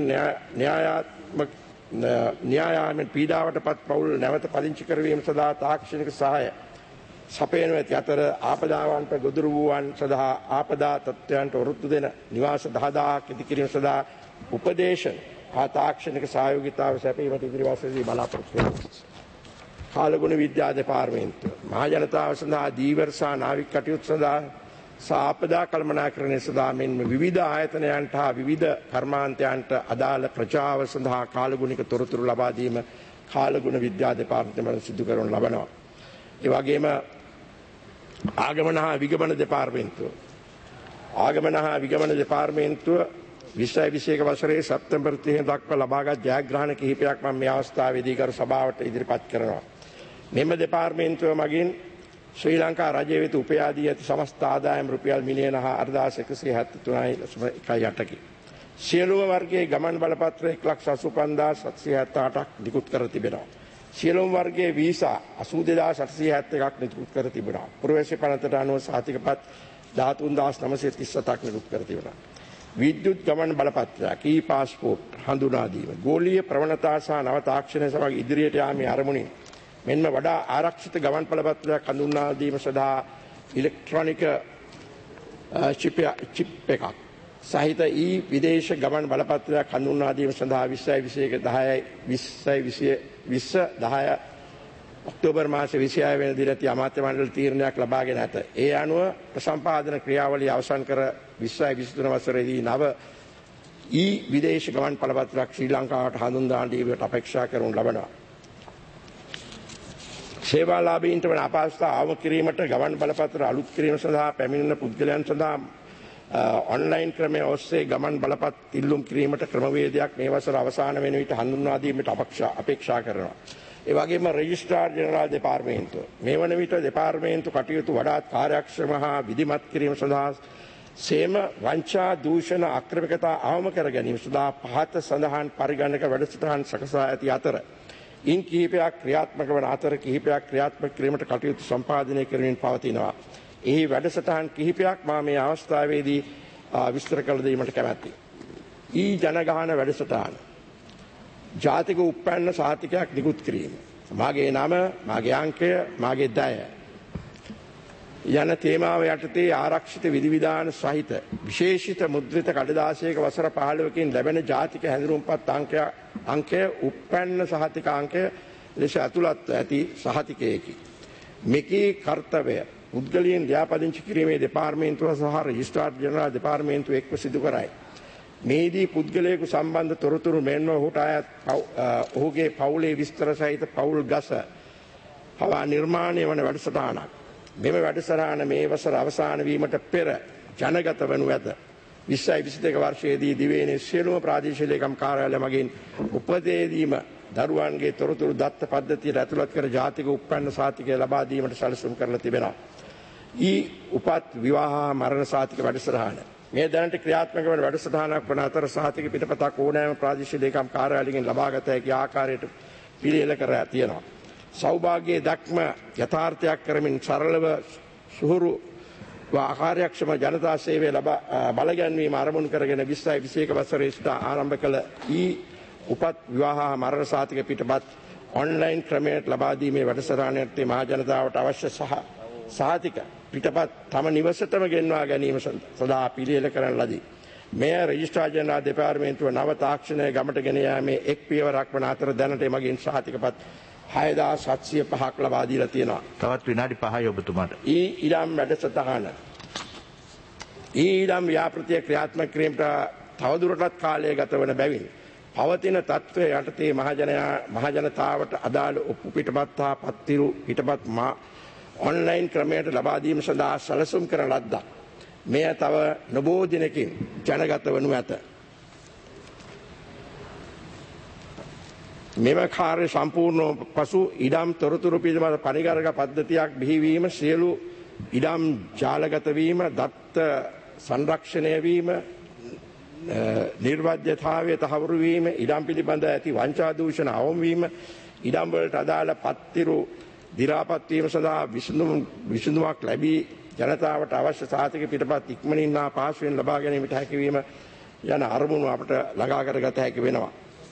න්‍යායාත්මක පීඩාවට පත් පවුල් නැවත පදිංචි කරවීම සඳහා තාක්ෂණික සහාය සපයනු ඇති අතර ආපදාවන්ට ගොදුරු වූවන් සඳහා ආපදා තත්ත්වයන්ට ඔරොත්තු දෙන නිවාස 10000ක් ඉදි කිරීම සඳහා උපදේශන හා තාක්ෂණික සහයෝගිතාව සැපයීමට ඉදිරි වසරේදී බලාපොරොත්තු වෙනවා. කාලගුණ විද්‍යා දෙපාර්තමේන්තුව මහා ජනතාව සඳහා දීවර සහ නාවික කටයුතු සඳහා ආපදා කළමනාකරණය සඳහා මෙන්ම විවිධ ආයතනයන්ට හා විවිධ කර්මාන්තයන්ට අදාළ ප්‍රජාව සඳහා කාලගුණික තොරතුරු ලබා දීම කාලගුණ විද්‍යා දෙපාර්තමේන්තුවෙන් සිදු කරනු ලබනවා. ඒ වගේම ආගමන හා විගමන දෙපාර්තමේන්තුව 2021 වසරේ සැප්තැම්බර් 30 දක්වා ලබාගත් ජයග්‍රහණ කිහිපයක් මම මේ අවස්ථාවේදී කර සභාවට ඉදිරිපත් කරනවා. මෙම දෙපාර්තමේන්තුව මගින් ශ්‍රී ලංකා රජය වෙත උපයා දී ඇති සමස්ත ආදායම් රුපියල් මිලියන 4173.18කි. සියලුම වර්ගයේ ගමන් බලපත්‍ර 1,85,778ක් නිකුත් කර තිබෙනවා. සියලුම වර්ගයේ වීසා 82871ක් නිකුත් කර තිබෙනවා. පුරවැසි පනතට අනුව සහතිකපත් 13937ක් නිකුත් කර තිබෙනවා. විද්‍යුත් ගමන් බලපත්‍රයක්, ඊ-පාස්පෝර්ට් හඳුනා දීම, ගෝලීය ප්‍රවණතා සහ නව තාක්ෂණය සමග ඉදිරියට යාමේ අරමුණින් මෙන්ම වඩා ආරක්ෂිත ගමන් බලපත්‍රයක් හඳුන්වා දීම සඳහා ඉලෙක්ට්‍රොනික චිප් එකක් සහිත විදේශ ගමන් බලපත්‍රයක් හඳුන්වා දීම සඳහා 20 ඔක්තෝබර් මාසේ 26 වෙනි දින ඇති අමාත්‍ය මණ්ඩල තීරණයක් ලබාගෙන ඇත. ඒ අනුව ප්‍රසම්පාදන ක්‍රියාවලිය අවසන් කර 2023 වසරේදී නව විදේශ ගමන් බලපත්‍රයක් ශ්‍රී ලංකාවට හඳුන්වා දීමට අපේක්ෂා කරනු ලබනවා. සේවාලාභීන්ට වන අපහසුතා අවම කිරීමට ගමන් බලපත්‍ර අලුත් කිරීම සඳහා පැමිණෙන පුද්ගලයන් සඳහා ඔන්ලයින් ක්‍රමය ඔස්සේ ගමන් බලපත් ඉල්ලුම් කිරීමට ක්‍රමවේදයක් මේ වසර අවසාන වෙන විට හඳුන්වා දීමට අපේක්ෂා කරනවා. ඒ වගේම රෙජිස්ට්‍රාර් ජෙනරාල් දෙපාර්තමේන්තුව මේ වන විට දෙපාර්තමේන්තු කටයුතු වඩාත් කාර්යක්ෂම හා විධිමත් කිරීම සඳහා සේම වංචා දූෂණ අක්‍රමිකතා අවම කර ගැනීම සඳහා පහත සඳහන් පරිගණක වැඩසටහන් සකසා ඇති අතර ඉන් කිහිපයක් ක්‍රියාත්මක වන අතර කිහිපයක් ක්‍රියාත්මක කිරීමට කටයුතු සම්පාදනය කරමින් පවතිනවා. එහි වැඩසටහන් කිහිපයක් මා මේ අවස්ථාවේදී විස්තර කළ දීමට කැමැත්තේ. ඊ ජනගහන වැඩසටහන ජාතික උප්පන්න සහතිකයක් නිකුත් කිරීම. මාගේ නම, මාගේ අංකය, මාගේ දය යන තේමාව යටතේ ආරක්ෂිත විධිවිධාන සහිත විශේෂිත මුද්‍රිත කඩදාසියක වසර 15කින් ලැබෙන ජාතික හැඳුනුම්පත් අංකය උප්පන්න සහතික අංකය ලෙස ඇතුළත්ව ඇති සහතිකයකි. මෙකී කර්තව්‍ය පුද්ගලයන් ලියාපදිංචි කිරීමේ දෙපාර්තමේන්තුව සහ රෙජිස්ට්‍රාර් ජෙනරාල් දෙපාර්තමේන්තුව එක්ව සිදු කරයි. මේදී පුද්ගලයෙකු සම්බන්ධ තොරතුරු මෙන්ම ඔහුට අයත් ඔහුගේ පවුලේ විස්තර සහිත පවුල් ගස පවා නිර්මාණය වන වැඩසටහනක්. මෙම වැඩසටහන මේ වසර අවසාන වීමට පෙර ජනගත වනු ඇත. 2022 වර්ෂයේදී දිවයිනේ සියලුම ප්‍රාදේශීය ලේකම් කාර්යාලය මගින් උපදේදීම දරුවන්ගේ තොරතුරු දත්ත පද්ධතියට ඇතුළත් කර ජාතික උප්පන්න සාතිකය ලබා දීමට සැලසුම් කරලා තිබෙනවා. ඊ උපත් විවාහ මරණ සාතික වැඩසටහන මේ දැනට ක්‍රියාත්මක වන වැඩසටහනක් වන අතර සහතික පිටපතක් ඕනෑම ප්‍රාදේශීය ලේකම් කාර්යාලයකින් ලබාගත හැකි ආකාරයට පිළියෙල කර තියෙනවා. සෞභාග්‍යයේ දක්ම යථාර්ථයක් කරමින් සරලව සුහුරු ආකාරයක්ෂම ජනතා සේවය බලගැන්වීම අරමුණු කරගෙන 2021 වසරේ සිට ආරම්භ කළ ඊ උපත් විවාහ මරණ සාතික පිටපත් ඔන්ලයින් ක්‍රමයට ලබා දීමේ වැඩසටහනට මහ ජනතාවට අවශ්‍ය සහතික පිටපත් තම නිවසටම ගෙන්වා ගැනීම සඳහා පිළියෙල කරන ලදී. මෙය රෙජිස්ට්‍රාර් ජෙනරාල් දෙපාර්තමේන්තුව නව තාක්ෂණය ගමට ගෙන යාමේ එක් පියවරක් වන අතර දැනට එමගින් සහතිකපත් 6705ක් ලබා දීලා තියෙනවා. තවත් විනාඩි 5යි ඔබතුමාට. ඊළම් වැඩසටහන ඊළම් ව්‍යාපෘතිය ක්‍රියාත්මක කිරීමට තවදුරටත් කාලය ගත වන බැවින් පවතින තත්ත්වය යටතේ මහජනතාවට අදාළ ඔප්පු පිටපත් හා පත්තිරු පිටපත් ඔන්ලයින් ක්‍රමයට ලබා දීම සඳහා සැලසුම් කරන ලද්දක්. මෙය තව නොබෝ දිනකින් ජනගත වනු ඇත. මෙම කාර්ය සම්පූර්ණ පසු ඉඩම් තොරතුරු පිළිබඳ පරිගණක පද්ධතියක් බිහිවීම, සියලු ඉඩම් ජාලගත වීම, දත්ත සංරක්ෂණය වීම, නිර්වද්‍යතාවය තහවුරු වීම, ඉඩම් පිළිබඳ ඇති වංචා දූෂණ අවම වීම, ඉඩම් වලට අදාළ පත්තිරු දි รา පත් වීම සඳහා විසඳුමක් ලැබී ජනතාවට අවශ්‍ය සාතික පිටපත් ඉක්මනින් හා පහසුවෙන් ලබා ගැනීමට හැකියවීම යන අරමුණු අපට ළඟා කරගත හැකි වෙනවා.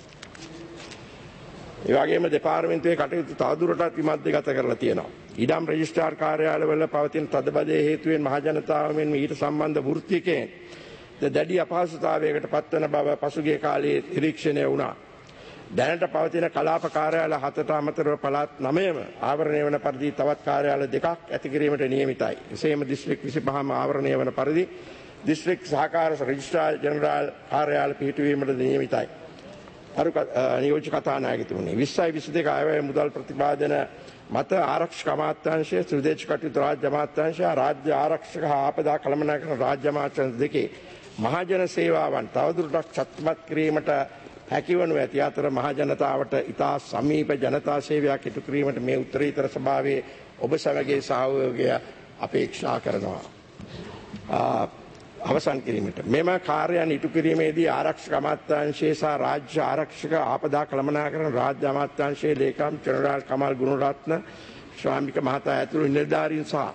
ඒ වගේම දෙපාර්තමේන්තුවේ කටයුතු තවදුරටත් විමර්ශනගත කරලා තියෙනවා. ඉඩම් රෙජිස්ට්‍රාර් කාර්යාලවල පවතින තදබදයේ හේතුවෙන් මහ ජනතාව මෙන් ඊට සම්බන්ධ වෘත්තිකයන් දැඩි අපහසුතාවයකට පත්වන බව පසුගිය කාලයේ නිරීක්ෂණය වුණා. දැනට පවතින කලාප කාර්යාල 7ට අමතරව පළාත් 9ම ආවරණය වන පරිදි තවත් කාර්යාල 2ක් ඇති කිරීමට නියමිතයි. එසේම දිස්ත්‍රික් 25ම ආවරණය වන පරිදි දිස්ත්‍රික් සහකාර රෙජිස්ට්‍රාර් ජෙනරාල් කාර්යාල පිහිටුවීමට නියමිතයි. නියෝජ්‍ය කතානායකතුමනි 2022 අයවැය මුදල් ප්‍රතිපාදන මත ආරක්ෂක අමාත්‍යාංශය, ස්වදේශ කටයුතු රාජ්‍ය අමාත්‍යාංශය, රාජ්‍ය ආරක්ෂක හා ආපදා කළමනාකරන රාජ්‍ය අමාත්‍යාංශ දෙකේ මහජන සේවාවන් තවදුරටත් ශක්තිමත් කිරීමට හැකිවනු ඇති අතර මහ ජනතාවට ඉතා සමීප ජනතා සේවයක් ඉටු කිරීමට මේ උත්තරීතර සභාවේ ඔබ සැමගේ සහයෝගය අපේක්ෂා කරනවා. අවසන් කිරීමට මෙම කාර්යයන් ඉටු කිරීමේදී ආරක්ෂක අමාත්‍යාංශයේ සහ රාජ්‍ය ආරක්ෂක ආපදා කළමනාකරන රාජ්‍ය අමාත්‍යාංශයේ ලේකම් ජෙනරාල් කමල් ගුණරත්න ශ්‍රාමික මහතා ඇතුළු නිලධාරීන් සහ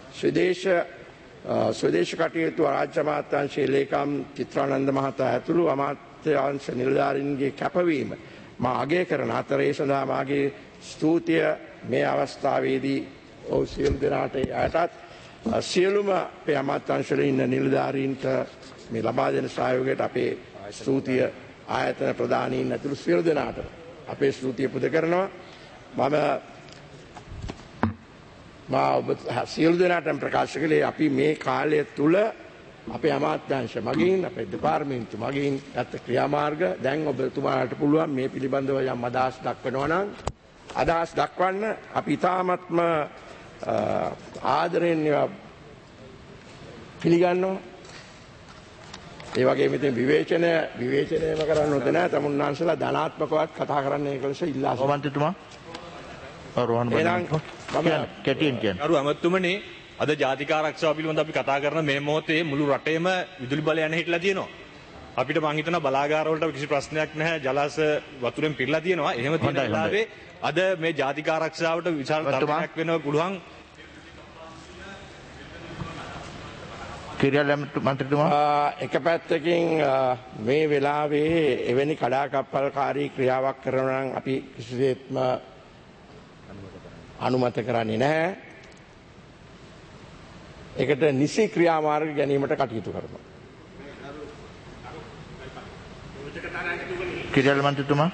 ස්වදේශ කටයුතු රාජ්‍ය අමාත්‍යාංශයේ ලේකම් චිත්‍රානන්ද මහතා ඇතුළු අමාත්‍යාංශ නිලධාරීන්ගේ කැපවීම මා අගය කරන අතර ඒ සඳහා මාගේ ස්තුතිය මේ අවස්ථාවේදී සියලු දෙනාට යටත් සියලුම අපේ අමාත්‍යාංශවල ඉන්න නිලධාරීන්ට මේ ලබා දෙන සහයෝගයට අපේ ස්තුතිය ආයතන ප්‍රධානීන් ඇතුළු සියලු දෙනාට අපේ ස්තුතිය පුද කරනවා. මා ඔබ සියලු දෙනාටම ප්‍රකාශ කළේ අපි මේ කාලය තුල අපේ අමාත්‍යාංශ මගින් අපේ දෙපාර්තමේන්තු මගින් ගත ක්‍රියාමාර්ග දැන් ඔබතුමාලට පුළුවන් මේ පිළිබඳව යම් අදහස් දක්වනවා නම් අදහස් දක්වන්න අපි ඉතාමත්ම ආදරයෙන් පිළිගන්නවා. ඒ වගේ මෙතන විවේචනයම කරන්න හොඳ නැහැ. තමුන්නාන්සලා ධනාත්මකවත් කතා කරන්න ඒක ලෙස ඉල්ලා සිටිනවා. මන්ත්‍රීතුමා රෝහන් බණ්ඩාර කැටියෙන් කියන්නේ. අරු අමතුමනි අද ජාතික ආරක්ෂාව පිළිබඳව අපි කතා කරන මේ මොහොතේ මුළු රටේම විදුලි බලය යන හිටලා තියෙනවා. අපිට මං හිතනවා බලාගාර වලට කිසි ප්‍රශ්නයක් නැහැ. ජලාශ වතුරෙන් පිරලා තියෙනවා. එහෙම තියෙන වෙලාවේ අද මේ ජාතික ආරක්ෂාවට විශාල තරගයක් වෙන්න පුළුවන්. කිරියල් මන්ත්‍රීතුමා එක පැත්තකින් මේ වෙලාවේ එවැනි කඩාකප්පල්කාරී ක්‍රියාවක් කරනවා නම් අපි කිසිසේත්ම අනුමත කරන්නේ නැහැ. ඒකට නිසි ක්‍රියාමාර්ග ගැනීමට කටයුතු කරනවා. කිරියල් මන්ත්‍රීතුමා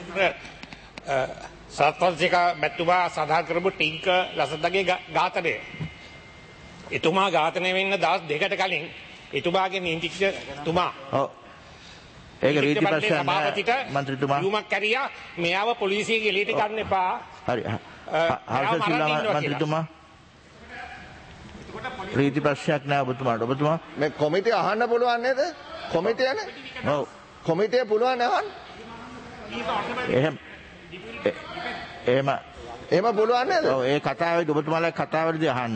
සත්වන්සික මැතිතුමා සඳහන් කරපු ටින්ක ලසන්තගේ ඝාතනය. එතුමා ඝාතනය වෙන්න දවස් දෙකකට කලින් එතුමාගේ නීතිඥතුමා ඒක රීති ප්‍රශ්න මන්ත්‍රීතුමා යුමක් කරියා මෙයාව පොලිසිය එළියට ගන්න එපා. හරි හර්ෂ සිල්වා මන්ත්‍රීතුමා රීති ප්‍රශ්නයක් නෑ ඔබතුමා මේ කොමිටිය අහන්න පුළුවන් නේද? කොමිටියනේ. ඔව් කොමිටිය පුළුවන් අහන්න. එහෙම පුළුවන් නේද? ඔව් ඒ කතාවේදී ඔබතුමාලා කතාවේදී අහන්න.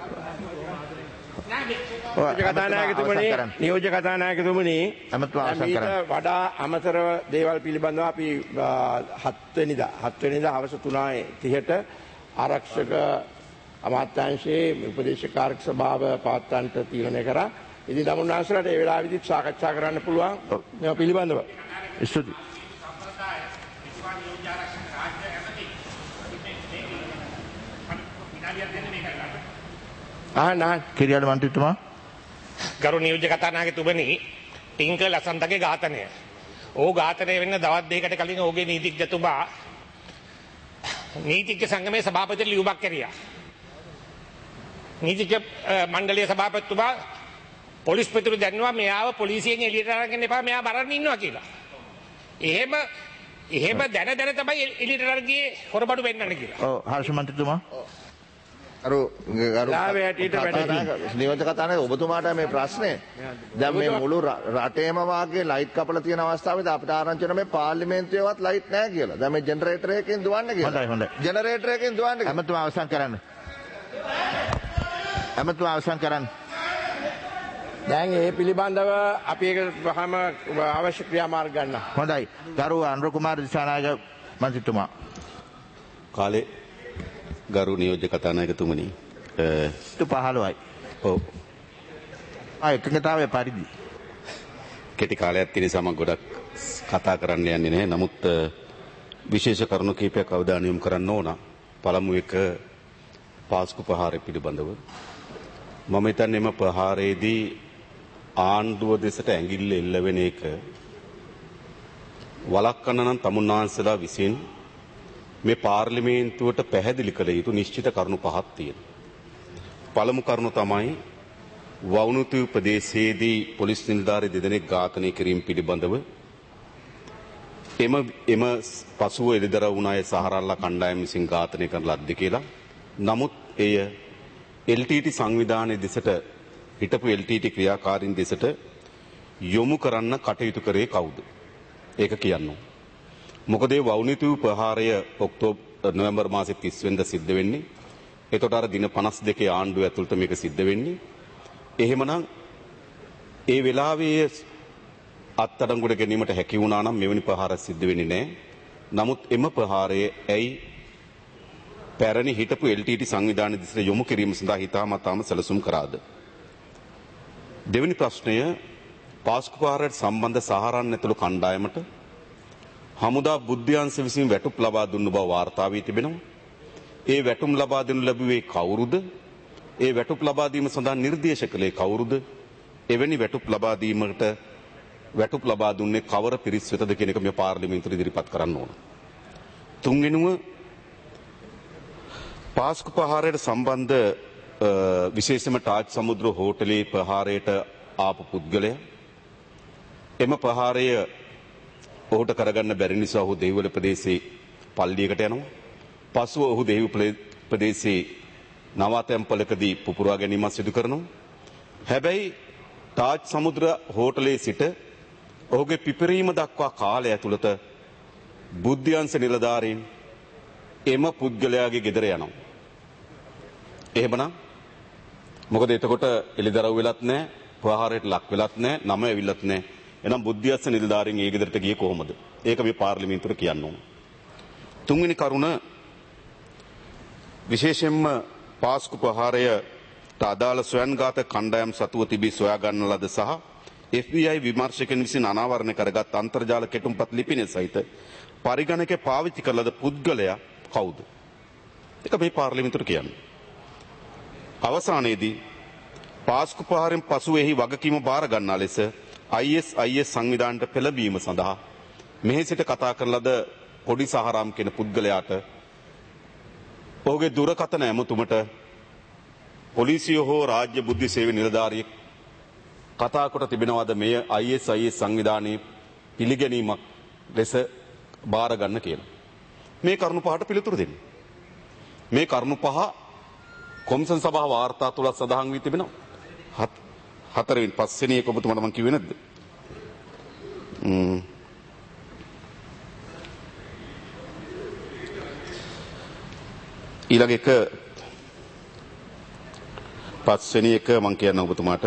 නියෝජ්‍ය කතානායකතුමනි වඩා අමතරව දේවල් පිළිබඳව අපි 7 වෙනිදා හවස 3:30ට ආරක්ෂක අමාත්‍යාංශයේ උපදේශකාරක සභාව පවත්වන්නට තීරණය කරා. ඉතින් තමුන්නාන්සලාට ඒ වෙලාවෙදිත් සාකච්ඡා කරන්න පුළුවන් මේවා පිළිබඳව. ස්තුතියි. කිරියල් මන්ත්‍රීතුමා ගරු නියෝජ්‍ය කතානායකතුමනි ටින්ක ලසන්තගේ ඝාතනය. ඕ ඝාතනය වෙන්න දවස් දෙකකට කලින් ඔහුගේ නීතිඥතුමා නීතිඥ සංගමේ සභාපතිට ලියුමක් කරියා. නීතිඥ මණ්ඩලයේ සභාපතිතුමා පොලිස්පතිතුරු දැන්නවා මෙයාව පොලිසියෙන් එළියට අරගෙන එපා මෙයා බරන්න ඉන්නවා කියලා. එහෙම දැන තමයි එළියට අරගියේ හොරබඩු වෙන්නන්න කියලා. ඔව් හර්ෂ මන්ත්‍රීතුමා නියෝජ්‍ය කතානායක ඔබතුමාට මේ ප්‍රශ්නේ දැන් මේ මුළු රටේම වාගේ ලයිට් කපලා තියෙන අවස්ථාවේදී අපිට ආරංචි වෙන මේ පාර්ලිමේන්තුවේවත් ලයිට් නැහැ කියලා. දැන් මේ ජෙනරේටර් එකකින් දුවන්න කියලා. හොඳයි. ජෙනරේටර් එකකින් දුවන්න කියලා. හැමතුම අවසන් කරන්න. දැන් ඒ පිළිබඳව අපි ඒකට වහම අවශ්‍ය ක්‍රියාමාර්ග ගන්න. හොඳයි. ගරු අනුර කුමාර දිසානායක මන්ත්‍රීතුමා. කාලේ ගරු නියෝජ්‍ය කතානායකතුමනි 15යි. ඔව්. එකඟතාවයේ පරිදි කෙටි කාලයක් තියෙන සමග ගොඩක් කතා කරන්න යන්නේ නැහැ. නමුත් විශේෂ කරුණු කීපයක් අවධානය යොමු කරන්න ඕන. පළමු එක පාස්කු ප්‍රහාරය පිළිබඳව. මම හිතන්නේ මේ ප්‍රහාරයේදී ආණ්ඩුව දෙසට ඇඟිල්ල එල්ලවෙන එක වළක්වන්න නම් තමුන්නාන්සලා විසින් මේ පාර්ලිමේන්තුවට පැහැදිලි කළ යුතු නිශ්චිත කරුණු පහක් තියෙනවා. පළමු කරුණ තමයි වවුනුතු ප්‍රදේශයේදී පොලිස් නිලධාරී දෙදෙනෙක් ඝාතනය කිරීම පිළිබඳව එම පසුව එළිදරව් වුණ අය සහරල්ලා කණ්ඩායම විසින් ඝාතනය කරන ලද්ද කියලා. නමුත් එය LTT සංවිධානයේ දෙසට හිටපු LTT ක්‍රියාකාරීන් දෙසට යොමු කරන්න කටයුතු කරේ කවුද? ඒක කියන්න. මොකද ඒ වවුනිතු ප්‍රහාරය නොවැම්බර් මාසේ 30 වෙනිදා සිද්ධ වෙන්නේ. එතකොට අර දින 52 ආණ්ඩුව ඇතුළත මේක සිද්ධ වෙන්නේ. එහෙමනම් ඒ වෙලාවේ අත්අඩංගුවට ගැනීමට හැකි වුණා නම් මෙවැනි ප්‍රහාර සිද්ධ වෙන්නේ නැහැ. නමුත් එම ප්‍රහාරය ඇයි පැරණි හිටපු LTT සංවිධානය දිසට යොමු කිරීම සඳහා හිතාමතාම සැලසුම් කරාද? දෙවෙනි ප්‍රශ්නය පාස්කු ප්‍රහාරයට සම්බන්ධ සහරන් ඇතුළු කණ්ඩායමට හමුදා බුද්ධ්‍යංශ විසින් වැටුප් ලබා දුන්න බව වාර්තා වී තිබෙනවා. ඒ වැටුම් ලබා දෙනු ලැබුවේ කවුරුද? ඒ වැටුප් ලබා දීම සඳහා නිර්දේශ කළේ කවුරුද? එවැනි වැටුප් ලබා දීමකට වැටුප් ලබා දුන්නේ කවර පිරිස් වෙතද කියන එක මේ පාර්ලිමේන්තුවේ ඉදිරිපත් කරන්න ඕන. තුන්වෙනුව පාස්කු ප්‍රහාරයට සම්බන්ධ විශේෂම ටාජ් සමුද්‍ර හෝටලේ ප්‍රහාරයට ආපු පුද්ගලයා එම ප්‍රහාරය ඔහුට කරගන්න බැරි නිසා ඔහු දෙවිවල ප්‍රදේශයේ පල්ලියකට යනවා. පසුව ඔහු දෙහිව් ප්‍රදේශයේ නවාතැන්පලකදී පුපුරා ගැනීමක් සිදු කරනවා. හැබැයි තාජ් සමුද්‍ර හෝටලයේ සිට ඔහුගේ පිපිරීම දක්වා කාලය ඇතුළත බුද්ධ්‍යංශ නිලධාරීන් එම පුද්ගලයාගේ ගෙදර යනවා. එහෙමනම් මොකද එතකොට එළිදරව් වෙලත් නැහැ, ප්‍රහාරයට ලක් වෙලත් නැහැ, නම ඇවිල්ලත් නැහැ. එහෙනම් බුද්ධ්‍යංශ නිලධාරීන් ඒ ගෙදරට ගියේ කොහොමද? ඒක මේ පාර්ලිමේන්තුවට කියන්න ඕන. තුන්වෙනි කරුණ විශේෂයෙන්ම පාස්කු ප්‍රහාරයට අදාළ ස්වයංඝාත කණ්ඩායම් සතුව තිබී සොයා ගන්න ලද සහ FBI විමර්ශකයන් විසින් අනාවරණය කරගත් අන්තර්ජාල කෙටුම්පත් ලිපිනය සහිත පරිගණකය පාවිච්චි කළ ලද පුද්ගලයා කවුද? ඒක මේ පාර්ලිමේන්තුවට කියන්න. අවසානයේදී පාස්කු ප්‍රහාරයෙන් පසු එහි වගකීම බාර ගන්නා ලෙස ISIS සංවිධානයට පෙළඹීම සඳහා මෙහි සිට කතා කරන ලද පොඩි සහරාම් කියන පුද්ගලයාට ඔහුගේ දුරකථන ඇමතුමට පොලිසිය හෝ රාජ්‍ය බුද්ධි සේවය නිලධාරියෙක් කතා කොට තිබෙනවාද මෙය ISIS සංවිධානයේ පිළිගැනීමක් ලෙස බාර ගන්න කියලා. මේ කරුණු පහට පිළිතුරු දෙන්න. මේ කරුණු පහ කොමිසම් සභාව වාර්තා තුල සඳහන් වී තිබෙනවා. හතරවෙනි පස්වෙනි එක ඔබතුමාට මම කිව්වේ නැද්ද? ඊළඟ එක පස්වෙනි එක මම කියන්න ඔබතුමාට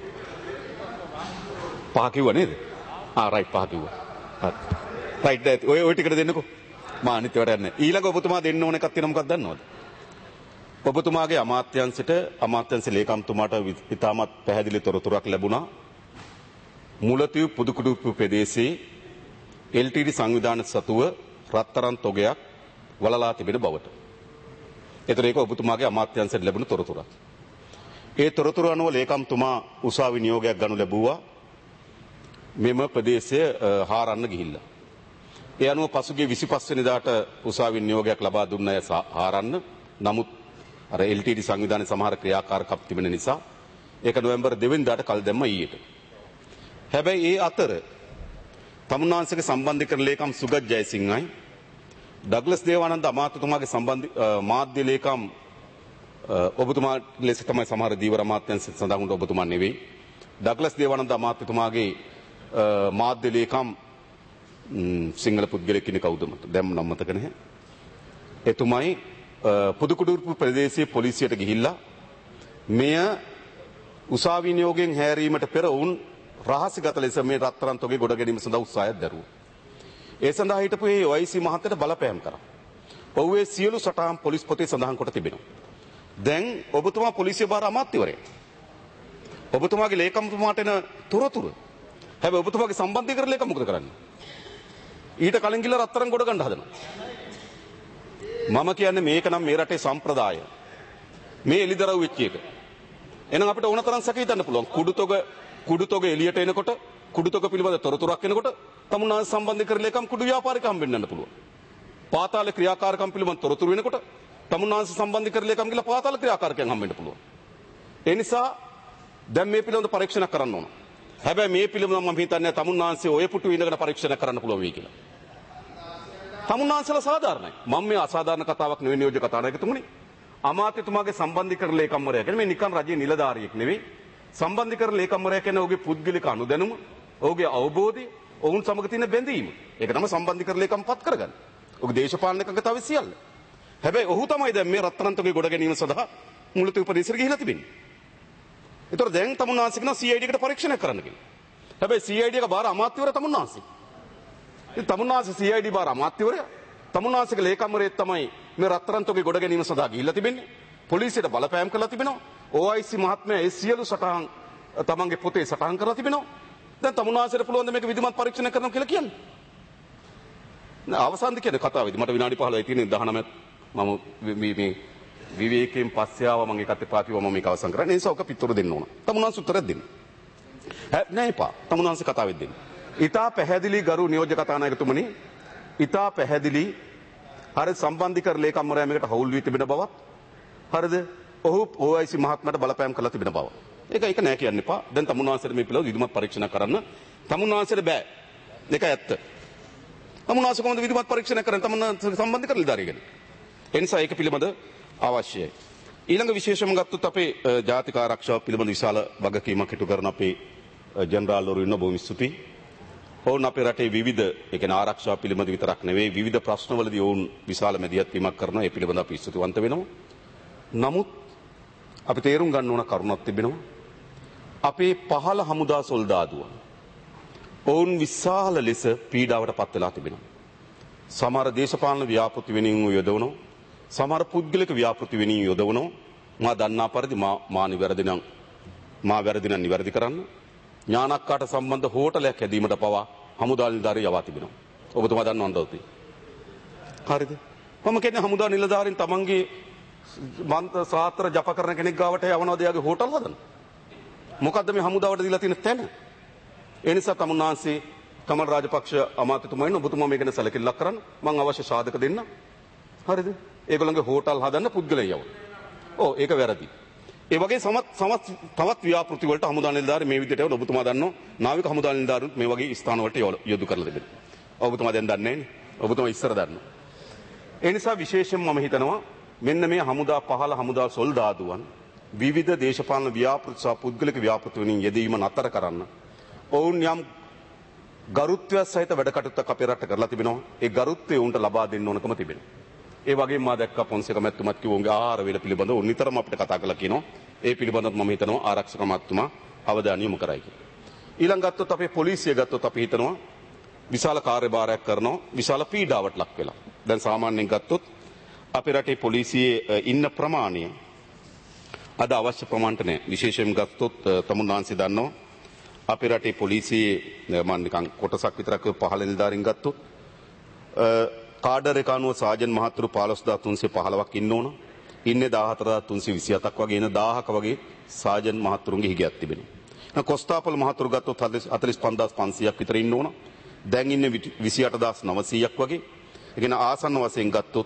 පහ කිව්වා නේද? රයිට් පහ කිව්වා. රයිට් දැන් ඔය ටිකට දෙන්නකෝ. මා අනිත් ඒවාට යන්නේ. ඊළඟ ඔබතුමා දෙන්න ඕන එකක් තියෙනවා මොකක්ද දන්නවද? ඔබතුමාගේ අමාත්‍යංශයට අමාත්‍යංශ ලේකම්තුමාට ඉතාමත් පැහැදිලි තොරතුරක් ලැබුණා. මුලතිව් පුදුකුඩුප්පු ප්‍රදේශයේ LTT සංවිධාන සතුව රත්තරන් තොගයක් වලලා තිබෙන බවට. ඒතර ඒක ඔබතුමාගේ අමාත්‍යංශයට ලැබුණු තොරතුරක්. ඒ තොරතුරු අනුව ලේකම්තුමා උසාවි නියෝගයක් ගනු ලැබුවා මෙම ප්‍රදේශය හාරන්න ගිහිල්ලා. ඒ අනුව පසුගිය 25 වෙනිදාට උසාවි නියෝගයක් ලබා දුන්න අය හාරන්න. නමුත් අර LTT සංවිධානයේ සමහර ක්‍රියාකාරකම් තිබෙන නිසා ඒක නොවැම්බර් 2 වෙනිදාට කල් දැම්ම ඊයට. හැබැයි ඒ අතර තමුන්නාන්සේගේ සම්බන්ධීකරණ ලේකම් සුගත් ජයසිංහයි ඩග්ලස් දේවානන්ද අමාත්‍යතුමාගේ මාධ්‍ය ලේකම් ඔබතුමා ලෙස තමයි සමහර දීවර අමාත්‍යංශ සඳහන් වුණ ඔබතුමා නෙවෙයි. ඩග්ලස් දේවානන්ද අමාත්‍යතුමාගේ මාධ්‍ය ලේකම් සිංහල පුද්ගලයෙක් ඉන්නේ කවුද මට දැන් නම් මතක නැහැ. එතුමයි පුදුකුඩුරුපු ප්‍රදේශයේ පොලිසියට ගිහිල්ලා මෙය උසාවි නියෝගයෙන් හැරීමට පෙර වුන් රහස්‍යගත ලෙස මේ රත්තරන් තොගේ ගොඩ ගැනීම සඳහා උත්සාහයක් දැරුවා. ඒ සඳහා හිටපු ඒ OIC මහත්තයට බලපෑම් කරා. ඔහුගේ සියලු සටහන් පොලිස් පොතේ සඳහන් කොට තිබෙනවා. දැන් ඔබතුමා පොලිසිය බාර අමාත්‍යවරයෙක්. ඔබතුමාගේ ලේකම්තුමාට එන තොරතුරු. හැබැයි ඔබතුමාගේ සම්බන්ධීකරණ ලේකම් මොකද කරන්නේ? ඊට කලින් ගිහලා රත්තරන් ගොඩ ගන්න හදනවා. මම කියන්නේ මේක නම් මේ රටේ සම්ප්‍රදාය. මේ එලිදරව් වෙච්ච එක. එහෙනම් අපිට ඕන තරම් සැක හිතන්න පුළුවන්. කුඩුතොග එළියට එනකොට කුඩුතොග පිළිබඳ තොරතුරක් එනකොට තමුන්නාන්සේ සම්බන්ධීකරණ ලේකම් කුඩු ව්‍යාපාරික හම්බෙන්න යන්න පුළුවන්. පාතාල ක්‍රියාකාරකම් පිළිබඳ තොරතුරු වෙනකොට තමුන්නාන්සේ සම්බන්ධීකරණ ලේකම් ගිහලා පාතාල ක්‍රියාකාරකයන් හම්බෙන්න පුළුවන්. ඒ නිසා දැන් මේ පිළිබඳ පරීක්ෂණ කරන්න ඕන. හැබැයි මේ පිළිබඳව මම හිතන්නේ තමුන්නාන්සේ ඔය පුටුවේ ඉඳගෙන පරීක්ෂණ කරන්න පුළුවන් වෙයි කියලා. තමුන්නාන්සේලා සාධාරණයි. මම මේ අසාධාරණ කතාවක් නෙවෙයි නියෝජ්‍ය කතාවක් තුමුනේ. අමාත්‍යතුමාගේ සම්බන්ධීකරණ ලේකම්වරයා කියන්නේ මේ නිකන් රජයේ නිලධාරියෙක් නෙවෙයි. සම්බන්ධීකරණ ලේකම්වරයා කියන්නේ ඔහුගේ පුද්ගලික අනුදැනුම, ඔහුගේ අවබෝධය, ඔවුන් සමග තියෙන බැඳීම. ඒක තමයි සම්බන්ධීකරණ ලේකම් පත් කරගන්නේ. ඔහුගේ දේශපාලන එකඟතාවය සියල්ල. හැබැයි ඔහු තමයි දැන් මේ රත්තරන් තොගේ ගොඩ ගැනීම සඳහා මුලතිව් ප්‍රදේශයට ගිහිලා තිබෙන්නේ. ඒතර දැන් තමුන්නාන්සේ කියන CID එකට පරීක්ෂණ කරන්න කියලා. හැබැයි CID එක බාර අමාත්‍යවරයා තමුන්නාන්සේ. ඉතින් තමුන්නාන්සේ CID බාර අමාත්‍යවරයා තමුන්නාන්සේගේ ලේකම්වරයෙක් තමයි මේ රත්තරන් තොගේ ගොඩ ගැනීම සඳහා ගිහිලා තිබෙන්නේ. පොලිසියට බලපෑම් කරලා තිබෙනවා. OIC මහත්මයා ඒ සියලු සටහන් තමන්ගේ පොතේ සටහන් කරලා තිබෙනවා. දැන් තමුන්නාන්සේට පුළුවන් ද මේක විධිමත් පරීක්ෂණ කරනවා කියලා කියන්නේ? අවසානද කියන්නේ කතාවේදී මට විනාඩි 15යි තියෙන්නේ 19 මම මේ විවේකයෙන් පස්සේ ආවා මම ඒකත් එපා කිව්වා මම මේක අවසන් කරන්නේ. ඒ නිසා ඔක පිටුර දෙන්න ඕන. තමුන්නාන්සේ උත්තරයක් දෙන්න. නෑ එපා. තමුන්නාන්සේ කතාවෙත් දෙන්න. ඊටා පැහැදිලි ගරු නියෝජ්‍ය කතානායකතුමනි ඊටා පැහැදිලි හරි සම්බන්ධීකරණ ලේකම්වරයා මේකට හවුල් වී තිබෙන බවත් හරිද? ඔහු OIC මහත්මයාට බලපෑම් කරලා තිබෙන බව. ඒක නෑ කියන්න එපා. දැන් තමුන්නාන්සේට මේ පිළිවෙල විධිමත් පරීක්ෂණ කරන්න. තමුන්නාන්සේට බෑ. ඒක ඇත්ත. තමුන්නාන්සේ කොහොමද විධිමත් පරීක්ෂණ කරන්නේ? තමුන්නාන්සේ සම්බන්ධීකරණ නිලධාරිය ගැන. එනිසා ඒක පිළිබඳ අවශ්‍යයි. ඊළඟ විශේෂම ගත්තොත් අපේ ජාතික ආරක්ෂාව පිළිබඳ විශාල වගකීමක් ඉටු කරන අපේ ජෙනරාල්වරු ඉන්න බොහොම ස්තුතියි. ඔවුන් අපේ රටේ විවිධ ඒ කියන්නේ ආරක්ෂාව පිළිබඳ විතරක් නෙවෙයි විවිධ ප්‍රශ්නවලදී ඔවුන් විශාල මැදිහත් වීමක් කරනවා. ඒ පිළිබඳ අපි ස්තුතිවන්ත වෙනවා. නමුත් අපි තේරුම් ගන්න ඕන කරුණක් තිබෙනවා. අපේ පහළ හමුදා සොල්දාදුවන් ඔවුන් විශාල ලෙස පීඩාවට පත් වෙලා තිබෙනවා. සමහර දේශපාලන ව්‍යාපෘති වෙනුවෙන් යොදවනවා. සමහර පුද්ගලික ව්‍යාපෘති වෙනුවෙන් යොදවනවා. මා දන්නා පරිදි මා නිවැරදි නම් නිවැරදි කරන්න. ඥානක්කාට සම්බන්ධ හෝටලයක් හැදීමට පවා හමුදා නිලධාරීන් යවා තිබෙනවා. ඔබතුමා දන්නවද ඔතේ? හරිද? මම කියන්නේ හමුදා නිලධාරීන් තමන්ගේ සාත්‍ර ජප කරන කෙනෙක් ගාවට යවනවාද එයාගේ හෝටල් හදන්න? මොකද්ද මේ හමුදාවට දීලා තියෙන තැන? ඒ නිසා තමුන්නාන්සේ කමල් රාජපක්ෂ අමාත්‍යතුමායින් ඔබතුමා මේක ගැන සැලකිල්ලක් කරන්න. මම අවශ්‍ය සාධක දෙන්න. හරිද? ඒගොල්ලන්ගේ හෝටල් හදන්න පුද්ගලයන් යවන. ඔව් ඒක වැරදි. ඒ වගේ තවත් ව්‍යාපෘති වලට හමුදා නිලධාරීන් මේ විදිහට යවන ඔබතුමා දන්නවා නාවික හමුදා නිලධාරීන් මේ වගේ ස්ථාන වලට යොදු කරලා තිබෙනවා. ඔබතුමා දැන් දන්නේ නැහැ නේ. ඔබතුමා ඉස්සර දන්නවා. ඒ නිසා විශේෂයෙන් මම හිතනවා මෙන්න මේ හමුදා පහළ හමුදා සොල්දාදුවන් විවිධ දේශපාලන ව්‍යාපෘති සහ පුද්ගලික ව්‍යාපෘති වලින් යෙදීම නතර කරන්න. ඔවුන් යම් ගරුත්වය සහිත වැඩ කටයුත්තක් අපේ රට කරලා තිබෙනවා. ඒ ගරුත්වය උන්ට ලබා දෙන්න ඕනකම තිබෙනවා. ඒ වගේම මා දැක්කා පොන්සේක මැතිතුමත් කිව්වා උන්ගේ ආහාර වේල පිළිබඳව උන් නිතරම අපිට කතා කරලා කියනවා. ඒ පිළිබඳව මම හිතනවා ආරක්ෂක මැතිතුමා අවධානය යොමු කරයි කියලා. ඊළඟ ගත්තොත් අපේ පොලිසිය ගත්තොත් අපි හිතනවා විශාල කාර්යභාරයක් කරනවා විශාල පීඩාවට ලක් වෙලා. දැන් සාමාන්‍යයෙන් ගත්තොත් අපේ රටේ පොලිසියේ ඉන්න ප්‍රමාණය අද අවශ්‍ය ප්‍රමාණයට නැහැ. විශේෂයෙන් ගත්තොත් තමුන්නාන්සේ දන්නවා අපේ රටේ පොලිසියේ මම නිකන් කොටසක් විතරක් පහළ නිලධාරීන් ගත්තොත් කාඩර් එක අනුව සාජන් මහතුරු 15315ක් ඉන්න ඕන. ඉන්නේ 14327ක් වගේ එන 1000ක වගේ සාජන් මහතුරුන්ගේ හිගයක් තිබෙනවා. කොස්තාපල් මහතුරු ගත්තොත් 45500ක් විතර ඉන්න ඕන. දැන් ඉන්නේ 28900ක් වගේ. ඒ කියන්නේ ආසන්න වශයෙන් ගත්තොත්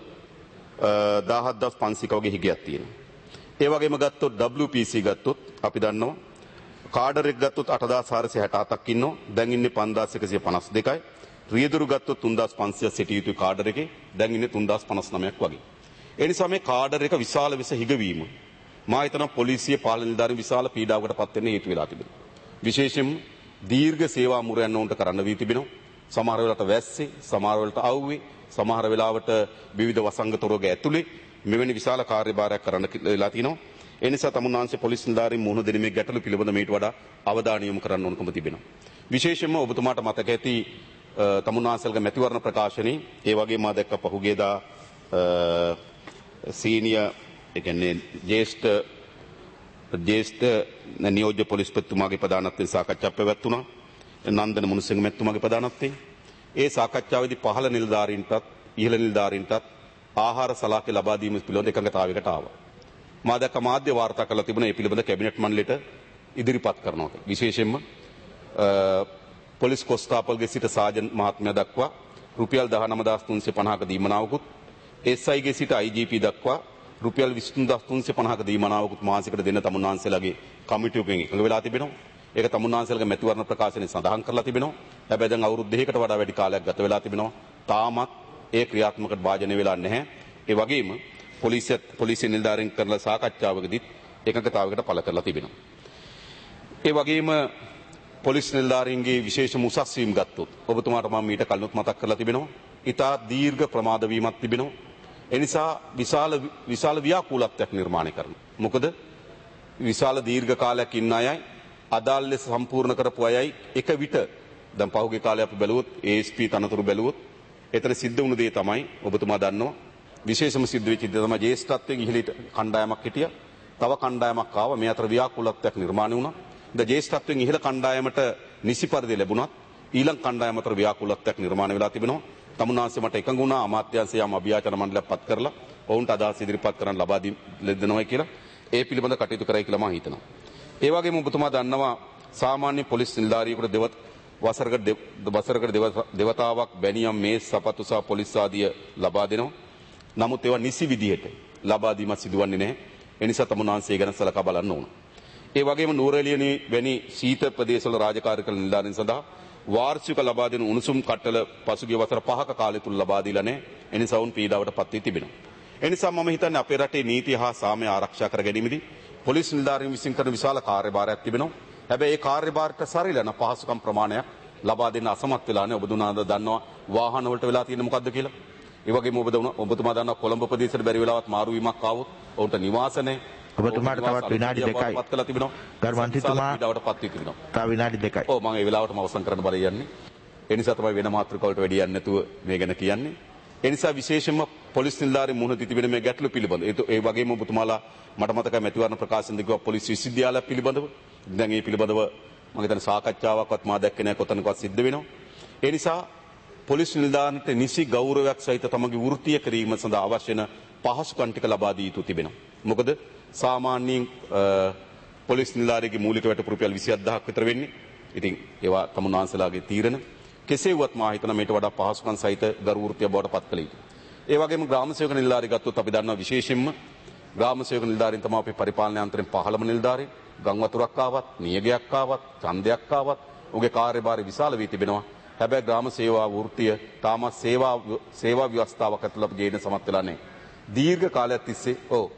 17500ක වගේ හිගයක් තියෙනවා. ඒ වගේම ගත්තොත් WPC ගත්තොත් අපි දන්නවා කාඩර් එක ගත්තොත් 8467ක් ඉන්නවා. දැන් ඉන්නේ 5152යි. රියදුරු ගත්තොත් 3500 සිටිය යුතු කාඩර් එකේ දැන් ඉන්නේ 3059ක් වගේ. ඒ නිසා මේ කාඩර් එක විශාල විස හිගවීම මා හිතනවා පොලිසිය පාලන නිලධාරීන් විශාල පීඩාවකට පත් වෙන්න හේතු වෙලා තිබෙනවා. විශේෂයෙන්ම දීර්ඝ සේවා මුරයන් උන්ට කරන්න වී තිබෙනවා. සමහර වෙලාවට වැස්සේ, සමහර වෙලාවට අවුවේ, සමහර වෙලාවට විවිධ වසංගත රෝග ඇතුලේ මෙවැනි විශාල කාර්යභාරයක් කරන්න වෙලා තිනවා. ඒ නිසා තමුන්නාන්සේ පොලිස් නිලධාරීන් මුහුණ දෙන මේ ගැටලු පිළිබඳ මේට වඩා අවධානය යොමු කරන්න ඕනකම තිබෙනවා. විශේෂයෙන්ම ඔබතුමාට මතක ඇති තමුන්නාන්සේලගේ මැතිවරණ ප්‍රකාශනයේ ඒ වගේම මා දැක්ක පහුගියදා සීනියර් ඒ කියන්නේ ජ්‍යෙෂ්ඨ නියෝජ්‍ය පොලිස්පතිතුමාගේ ප්‍රධානත්වයෙන් සාකච්ඡාවක් පැවැත්වුණා. නන්දන මුණසිංහ මැතිතුමාගේ ප්‍රධානත්වයෙන්. ඒ සාකච්ඡාවේදී පහළ නිලධාරීන්ටත් ඉහළ නිලධාරීන්ටත් ආහාර සලාකේ ලබා දීම පිළිබඳ එකඟතාවයකට ආවා. මා දැක්ක මාධ්‍ය වාර්තා කරලා තිබුණා මේ පිළිබඳ කැබිනට් මණ්ඩලයට ඉදිරිපත් කරනවා කියලා. විශේෂයෙන්ම පොලිස් කොස්තාපල්ගේ සිට සාජන් මහත්මයා දක්වා රුපියල් 19350ක දීමනාවකුත් SIගේ සිට IGP දක්වා රුපියල් 23350ක දීමනාවකුත් මාසිකට දෙන තමුන්නාන්සේලාගේ කමිටුවකින් එකඟ වෙලා තිබෙනවා. ඒක තමුන්නාන්සේලාගේ මැතිවරණ ප්‍රකාශනයේ සඳහන් කරලා තිබෙනවා. හැබැයි දැන් අවුරුදු 2කට වඩා වැඩි කාලයක් ගත වෙලා තිබෙනවා. තාමත් ඒ ක්‍රියාත්මකට භාජනය වෙලා නැහැ. ඒ වගේම පොලිසිය නිලධාරීන් කරන සාකච්ඡාවකදීත් එකඟතාවයකට පළ කරලා තිබෙනවා. ඒ වගේම පොලිස් නිලධාරීන්ගේ විශේෂම උසස් වීම ගත්තොත් ඔබතුමාට මම මීට කලිනුත් මතක් කරලා තිබෙනවා. ඉතා දීර්ඝ ප්‍රමාද වීමක් තිබෙනවා. ඒ නිසා විශාල ව්‍යාකූලත්වයක් නිර්මාණය කරනවා. මොකද විශාල දීර්ඝ කාලයක් ඉන්න අයයි අදාළ ලෙස සම්පූර්ණ කරපු අයයි එක විට දැන් පහුගිය කාලේ අපි බැලුවොත් ASP තනතුරු බැලුවොත් එතන සිද්ධ වුණු දේ තමයි ඔබතුමා දන්නවා. විශේෂම සිද්ධ වෙච්ච දේ තමයි ජ්‍යෙෂ්ඨත්වයෙන් ඉහළ කණ්ඩායමක් හිටියා. තව කණ්ඩායමක් ආවා. මේ අතර ව්‍යාකූලත්වයක් නිර්මාණය වුණා. ජ්‍යෙෂ්ඨත්වයෙන් ඉහළ කණ්ඩායමට නිසි පරිදි ලැබුණත් ඊළඟ කණ්ඩායම අතර ව්‍යාකූලත්වයක් නිර්මාණය වෙලා තිබෙනවා. තමුන්නාන්සේ මට එකඟ වුණා අමාත්‍යාංශය යම් අභියාචන මණ්ඩලයක් පත් කරලා ඔවුන්ට අදහස් ඉදිරිපත් කරන්න ලබා දෙනවා කියලා ඒ පිළිබඳ කටයුතු කරයි කියලා මම හිතනවා. ඒ වගේම ඔබතුමා දන්නවා සාමාන්‍ය පොලිස් නිලධාරියෙකුට වසරකට දෙවතාවක් බැනියම් මේස් සපත්තු සහ පොලිස් ආදිය ලබා දෙනවා. නමුත් ඒවා නිසි විදිහට ලබා දීමක් සිදුවන්නේ නැහැ. ඒ නිසා තමුන්නාන්සේ ගැන සලකා බලන්න ඕන. ඒ වගේම නූරඑළියනි වැනි ශීත ප්‍රදේශවල රාජකාරී කළ නිලධාරීන් සඳහා වාර්ෂික ලබා දෙන උණුසුම් කට්ටල පසුගිය වසර 5ක කාලය තුල ලබා දීලා නැහැ. ඒ නිසා වුන් පීඩාවට පත් වී තිබෙනවා. එනිසා මම හිතන්නේ අපේ රටේ නීතිය හා සාමය ආරක්ෂා කර ගැනීමේදී පොලිස් නිලධාරීන් විසින් කරන විශාල කාර්යභාරයක් තිබෙනවා. හැබැයි ඒ කාර්යභාරයට සරිලන පහසුකම් ප්‍රමාණයක් ලබා දෙන්න අසමත් වෙලානේ. ඔබතුමාද දන්නවා වාහන වලට වෙලා තියෙන මොකද්ද කියලා. ඒ වගේම ඔබතුමා දන්නවා කොළඹ ප්‍රදේශයට බැරි වෙලාවත් මාරු වීමක් ආවොත් ඔවුන්ට නිවාස නැහැ. ඔබතුමාට තවත් විනාඩි 2යි. පත් කළා තිබෙනවා. ගරු මන්ත්‍රීතුමා ඊඩවට පත් වී තිබෙනවා. තව විනාඩි 2යි. ඔව් මම ඒ වෙලාවටම අවසන් කරන්න බල යන්නේ. ඒ නිසා තමයි වෙන මාතෘකාවලට වැඩි යන්නේ නැතුව මේ ගැන කියන්නේ. ඒ නිසා විශේෂයෙන්ම පොලිස් නිලධාරීන් මුහුණ දී තිබෙන මේ ගැටලු පිළිබඳ ඒ වගේම ඔබතුමාලා මට මතකයි මැතිවරණ ප්‍රකාශනදී කිව්වා පොලිස් විශ්වවිද්‍යාලය පිළිබඳව. දැන් මේ පිළිබඳව මම හිතන්නේ සාකච්ඡාවක්වත් මා දැක්කේ නැහැ කොතනකවත් සිද්ධ වෙනවා. ඒ නිසා පොලිස් නිලධාරීන්ට නිසි ගෞරවයක් සහිත තමගේ වෘත්තීය කිරීම සඳහා අවශ්‍ය වෙන පහසුකම් ටික ලබා දී යුතු තිබෙනවා. මොකද සාමාන්‍යයෙන් පොලිස් නිලධාරියෙකුගේ මූලික වැටුප් රුපියල් 27000ක් විතර වෙන්නේ. ඉතින් ඒවා තමුන්වහන්සේලාගේ තීරණ. කෙසේ වුවත් මා හිතන මේට වඩා පහසුකම් සහිත ගරු වෘත්තීය බවට පත් කළ යුතුයි. ඒ වගේම ග්‍රාම සේවක නිලධාරී ගත්තොත් අපි දන්නවා විශේෂයෙන්ම ග්‍රාම සේවක නිලධාරීන් තමයි අපේ පරිපාලන යන්ත්‍රයෙන් පහළම නිලධාරීන්. ගම් වතුරක් ආවත්, නියගයක් ආවත්, ඡන්දයක් ආවත් ඔහුගේ කාර්යභාරය විශාල වී තිබෙනවා. හැබැයි ග්‍රාම සේවා වෘත්තීය තාමත් සේවා ව්‍යවස්ථාවක් ඇතුළත ගේන්න සමත් වෙලා නැහැ. දීර්ඝ කාලයක් තිස්සේ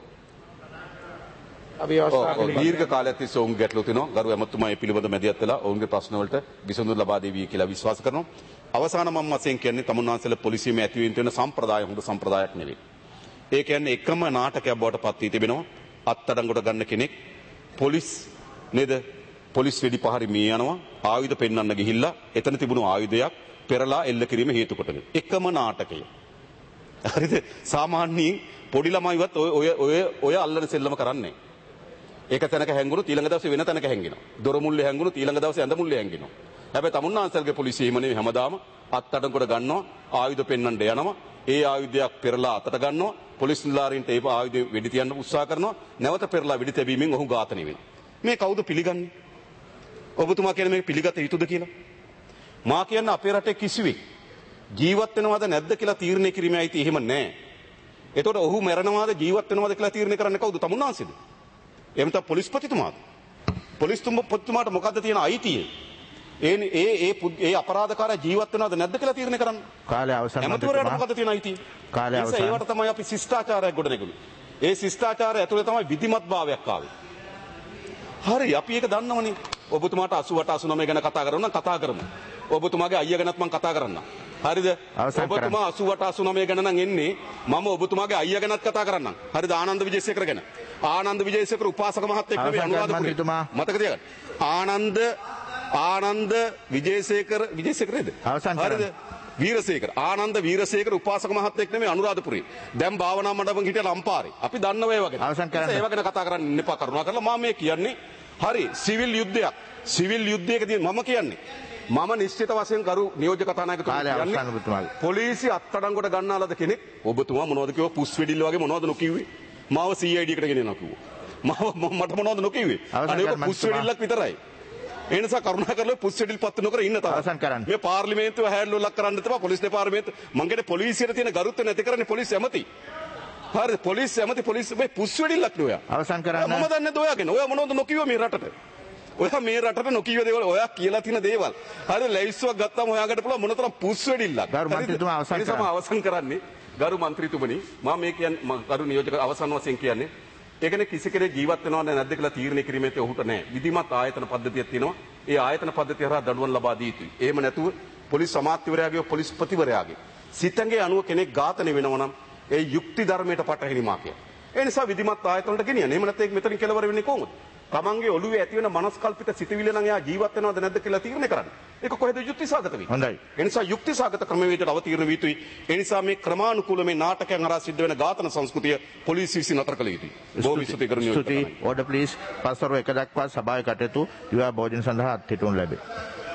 දීර්ඝ කාලයක් තිස්සේ ඔවුන් ගැටලු තිනවා. ගරු ඇමතුමා මේ පිළිබඳ මැදිහත් වෙලා ඔවුන්ගේ ප්‍රශ්න වලට විසඳුම් ලබා දෙවි කියලා විශ්වාස කරනවා. අවසාන මම වශයෙන් කියන්නේ තමුන්වහන්සේලා පොලිසියේ ඇතිවෙන්න තියෙන සම්ප්‍රදාය හොඳ සම්ප්‍රදායක් නෙවෙයි. ඒ කියන්නේ එකම නාටකයක් බවට පත් වී තිබෙනවා. අත්අඩංගුවට ගන්න කෙනෙක් පොලිස් නේද? පොලිස් වෙඩි පහරි මේ යනවා ආයුධ පෙන්වන්න ගිහිල්ලා එතන තිබුණු ආයුධයක් පෙරලා එල්ල කිරීම හේතු කොටගෙන. එකම නාටකය. හරිද? සාමාන්‍යයෙන් පොඩි ළමයිවත් ඔය අල්ලන සෙල්ලම කරන්නේ. ඒක තැනක හැංගුණොත් ඊළඟ දවසේ වෙන තැනක හැංගිනවා. දොර මුල්ලේ හැංගුණොත් ඊළඟ දවසේ ඇඳ මුල්ලේ හැංගිනවා. හැබැයි තමුන්නාන්සල්ගේ පොලිසිය එහෙම නෙවෙයි හැමදාම අත්අඩංගුවට ගන්නවා ආයුධ පෙන්වන්න යනවා. ඒ ආයුධයක් පෙරලා අතට ගන්නවා. පොලිස් නිලධාරීන්ට ඒ ආයුධය වෙඩි තියන්න උත්සාහ කරනවා. නැවත පෙරලා වෙඩි තැබීමෙන් ඔහු ඝාතනය වෙනවා. මේ කවුද පිළිගන්නේ? ඔබතුමා කියන්නේ මේක පිළිගත යුතුද කියලා? මා කියන්නේ අපේ රටේ කිසිවෙක් ජීවත් වෙනවද නැද්ද කියලා තීරණය කිරීමේ අයිතිය එහෙම නැහැ. එතකොට ඔහු මැරෙනවද ජීවත් වෙනවද කියලා තීරණය කරන්නේ කවුද? තමුන්නාන්සේද? එහෙම නැත්නම් පොලිස්පතිතුමාද? පොලිස්පතිතුමාට මොකද්ද තියෙන අයිතිය? ඒ අපරාධකාරයා ජීවත් වෙනවද නැද්ද කියලා තීරණය කරන්න. කාලය අවසන් ඇමතිවරයාට මොකද්ද තියෙන අයිතිය? කාලය අවසන්. ඒවට තමයි අපි ශිෂ්ටාචාරයක් ගොඩනගන්නේ. ඒ ශිෂ්ටාචාරය ඇතුලේ තමයි විධිමත් භාවයක් ආවේ. හරි අපි ඒක දන්නවනේ. ඔබතුමාට 88 89 ගැන කතා කරනවා නම් කතා කරමු. ඔබතුමාගේ අයියා ගැනත් මම කතා කරන්නම්. හරිද? ඔබතුමා 88 89 ගැන නම් එන්නේ මම ඔබතුමාගේ අයියා ගැනත් කතා කරන්නම්. හරිද? ආනන්ද විජේසේකර ගැන. ආනන්ද විජේසේකර උපාසක මහත්තයෙක් නෙවෙයි අනුරාධපුරේ. මතක තියාගන්න. ආනන්ද විජේසේකරද? හරිද? වීරසේකර ආනන්ද වීරසේකර උපාසක මහත්තයෙක් නෙමෙයි අනුරාධපුරේ. දැන් භාවනා මණ්ඩපෙන් හිටියලා අම්පාරේ. අපි දන්නව ඒව ගැන. ඒව ගැන කතා කරන්න ඉන්න එපා කරුණා කරලා මම මේ කියන්නේ හරි සිවිල් යුද්ධයක්. සිවිල් යුද්ධයකදී මම කියන්නේ මම නිශ්චිත වශයෙන් කරු නියෝජ්‍ය කතානායකතුමා කියන්නේ පොලිසි අත්අඩංගුවට ගන්නාලද කෙනෙක් ඔබතුමා මොනවද කිව්වා පුස් වෙඩිල්ල වගේ මොනවද නොකිව්වේ මාව CID එකට ගෙනියනවා කිව්වා මට මොනවද නොකිව්වේ අනේ පුස් වෙඩිල්ලක් විතරයි ඒ නිසා කරුණාකරලා පුස් වෙඩිල් පත්තු නොකර ඉන්න තාම මේ පාර්ලිමේන්තුව හැල්ලුලක් කරන්න තපා පොලිස් දෙපාර්තමේන්තුව මං කියන්නේ පොලිසියට තියෙන ගරුත්වය නැති කරන්නේ පොලිස් ඇමති හරි පොලිස් ඇමති පොලිස් මේ පුස් වෙඩිල්ලක් නෝයා අවසන් කරන්න මම දන්නේ නැහැ ඔයාගෙන ඔයා මොනවද නොකිව්වා මේ රටට ඔයා මේ රටට නොකියව දේවල් ඔයා කියලා තියෙන දේවල් හරි ලැයිස්තුවක් ගත්තාම හොයාගන්න පුළුවන් මොනතරම් පුස් වෙඩිල්ලක් ගරු මන්ත්‍රීතුමා අවසන් කරන්නේ ගරු මන්ත්‍රීතුමනි මම මේ කියන්නේ ගරු නියෝජක අවසන් වශයෙන් කියන්නේ ඒ කියන්නේ කිසි කෙනෙක් ජීවත් වෙනවද නැද්ද කියලා තීරණය කිරීමේ ඔහුට නැහැ විධිමත් ආයතන පද්ධතියක් තියෙනවා ඒ ආයතන පද්ධතිය හරහා දඬුවම් ලබා දී යුතුයි එහෙම නැතුව පොලිස් අමාත්‍යවරයාගේ පොලිස් ප්‍රතිවරයාගේ සිතංගේ අනුව කෙනෙක් ඝාතනය වෙනවා නම් ඒ යුක්ති ධර්මයට පටහැනි මාකය ඒ නිසා විධිමත් ආයතන වලට ගෙනියන්න එහෙම නැත්නම් ඒක මෙතනින් කෙලවර වෙන්නේ කොහොමද තමන්ගේ ඔළුවේ ඇති වෙන මනස්කල්පිත සිතවිල්ල නම් එයා ජීවත් වෙනවද නැද්ද කියලා තීරණය කරන්න. ඒක කොහෙද යුක්තිසහගත වෙන්නේ? හොඳයි. ඒ නිසා යුක්තිසහගත ක්‍රමවේදයට අවතීර්ණ විය යුතුයි. ඒ නිසා මේ ක්‍රමානුකූල මේ නාටකයන් හරහා සිද්ධ වෙන ඝාතන සංස්කෘතිය පොලිසිය විසින් නතර කළ යුතුයි. බොහොම ස්තුතියි කරනවා. ස්තුතියි. Order please. පස්වරු 1 දක්වා සභාවේ කටයුතු විවාහ භෝජන සඳහා අත්හිටුවනු ලැබේ.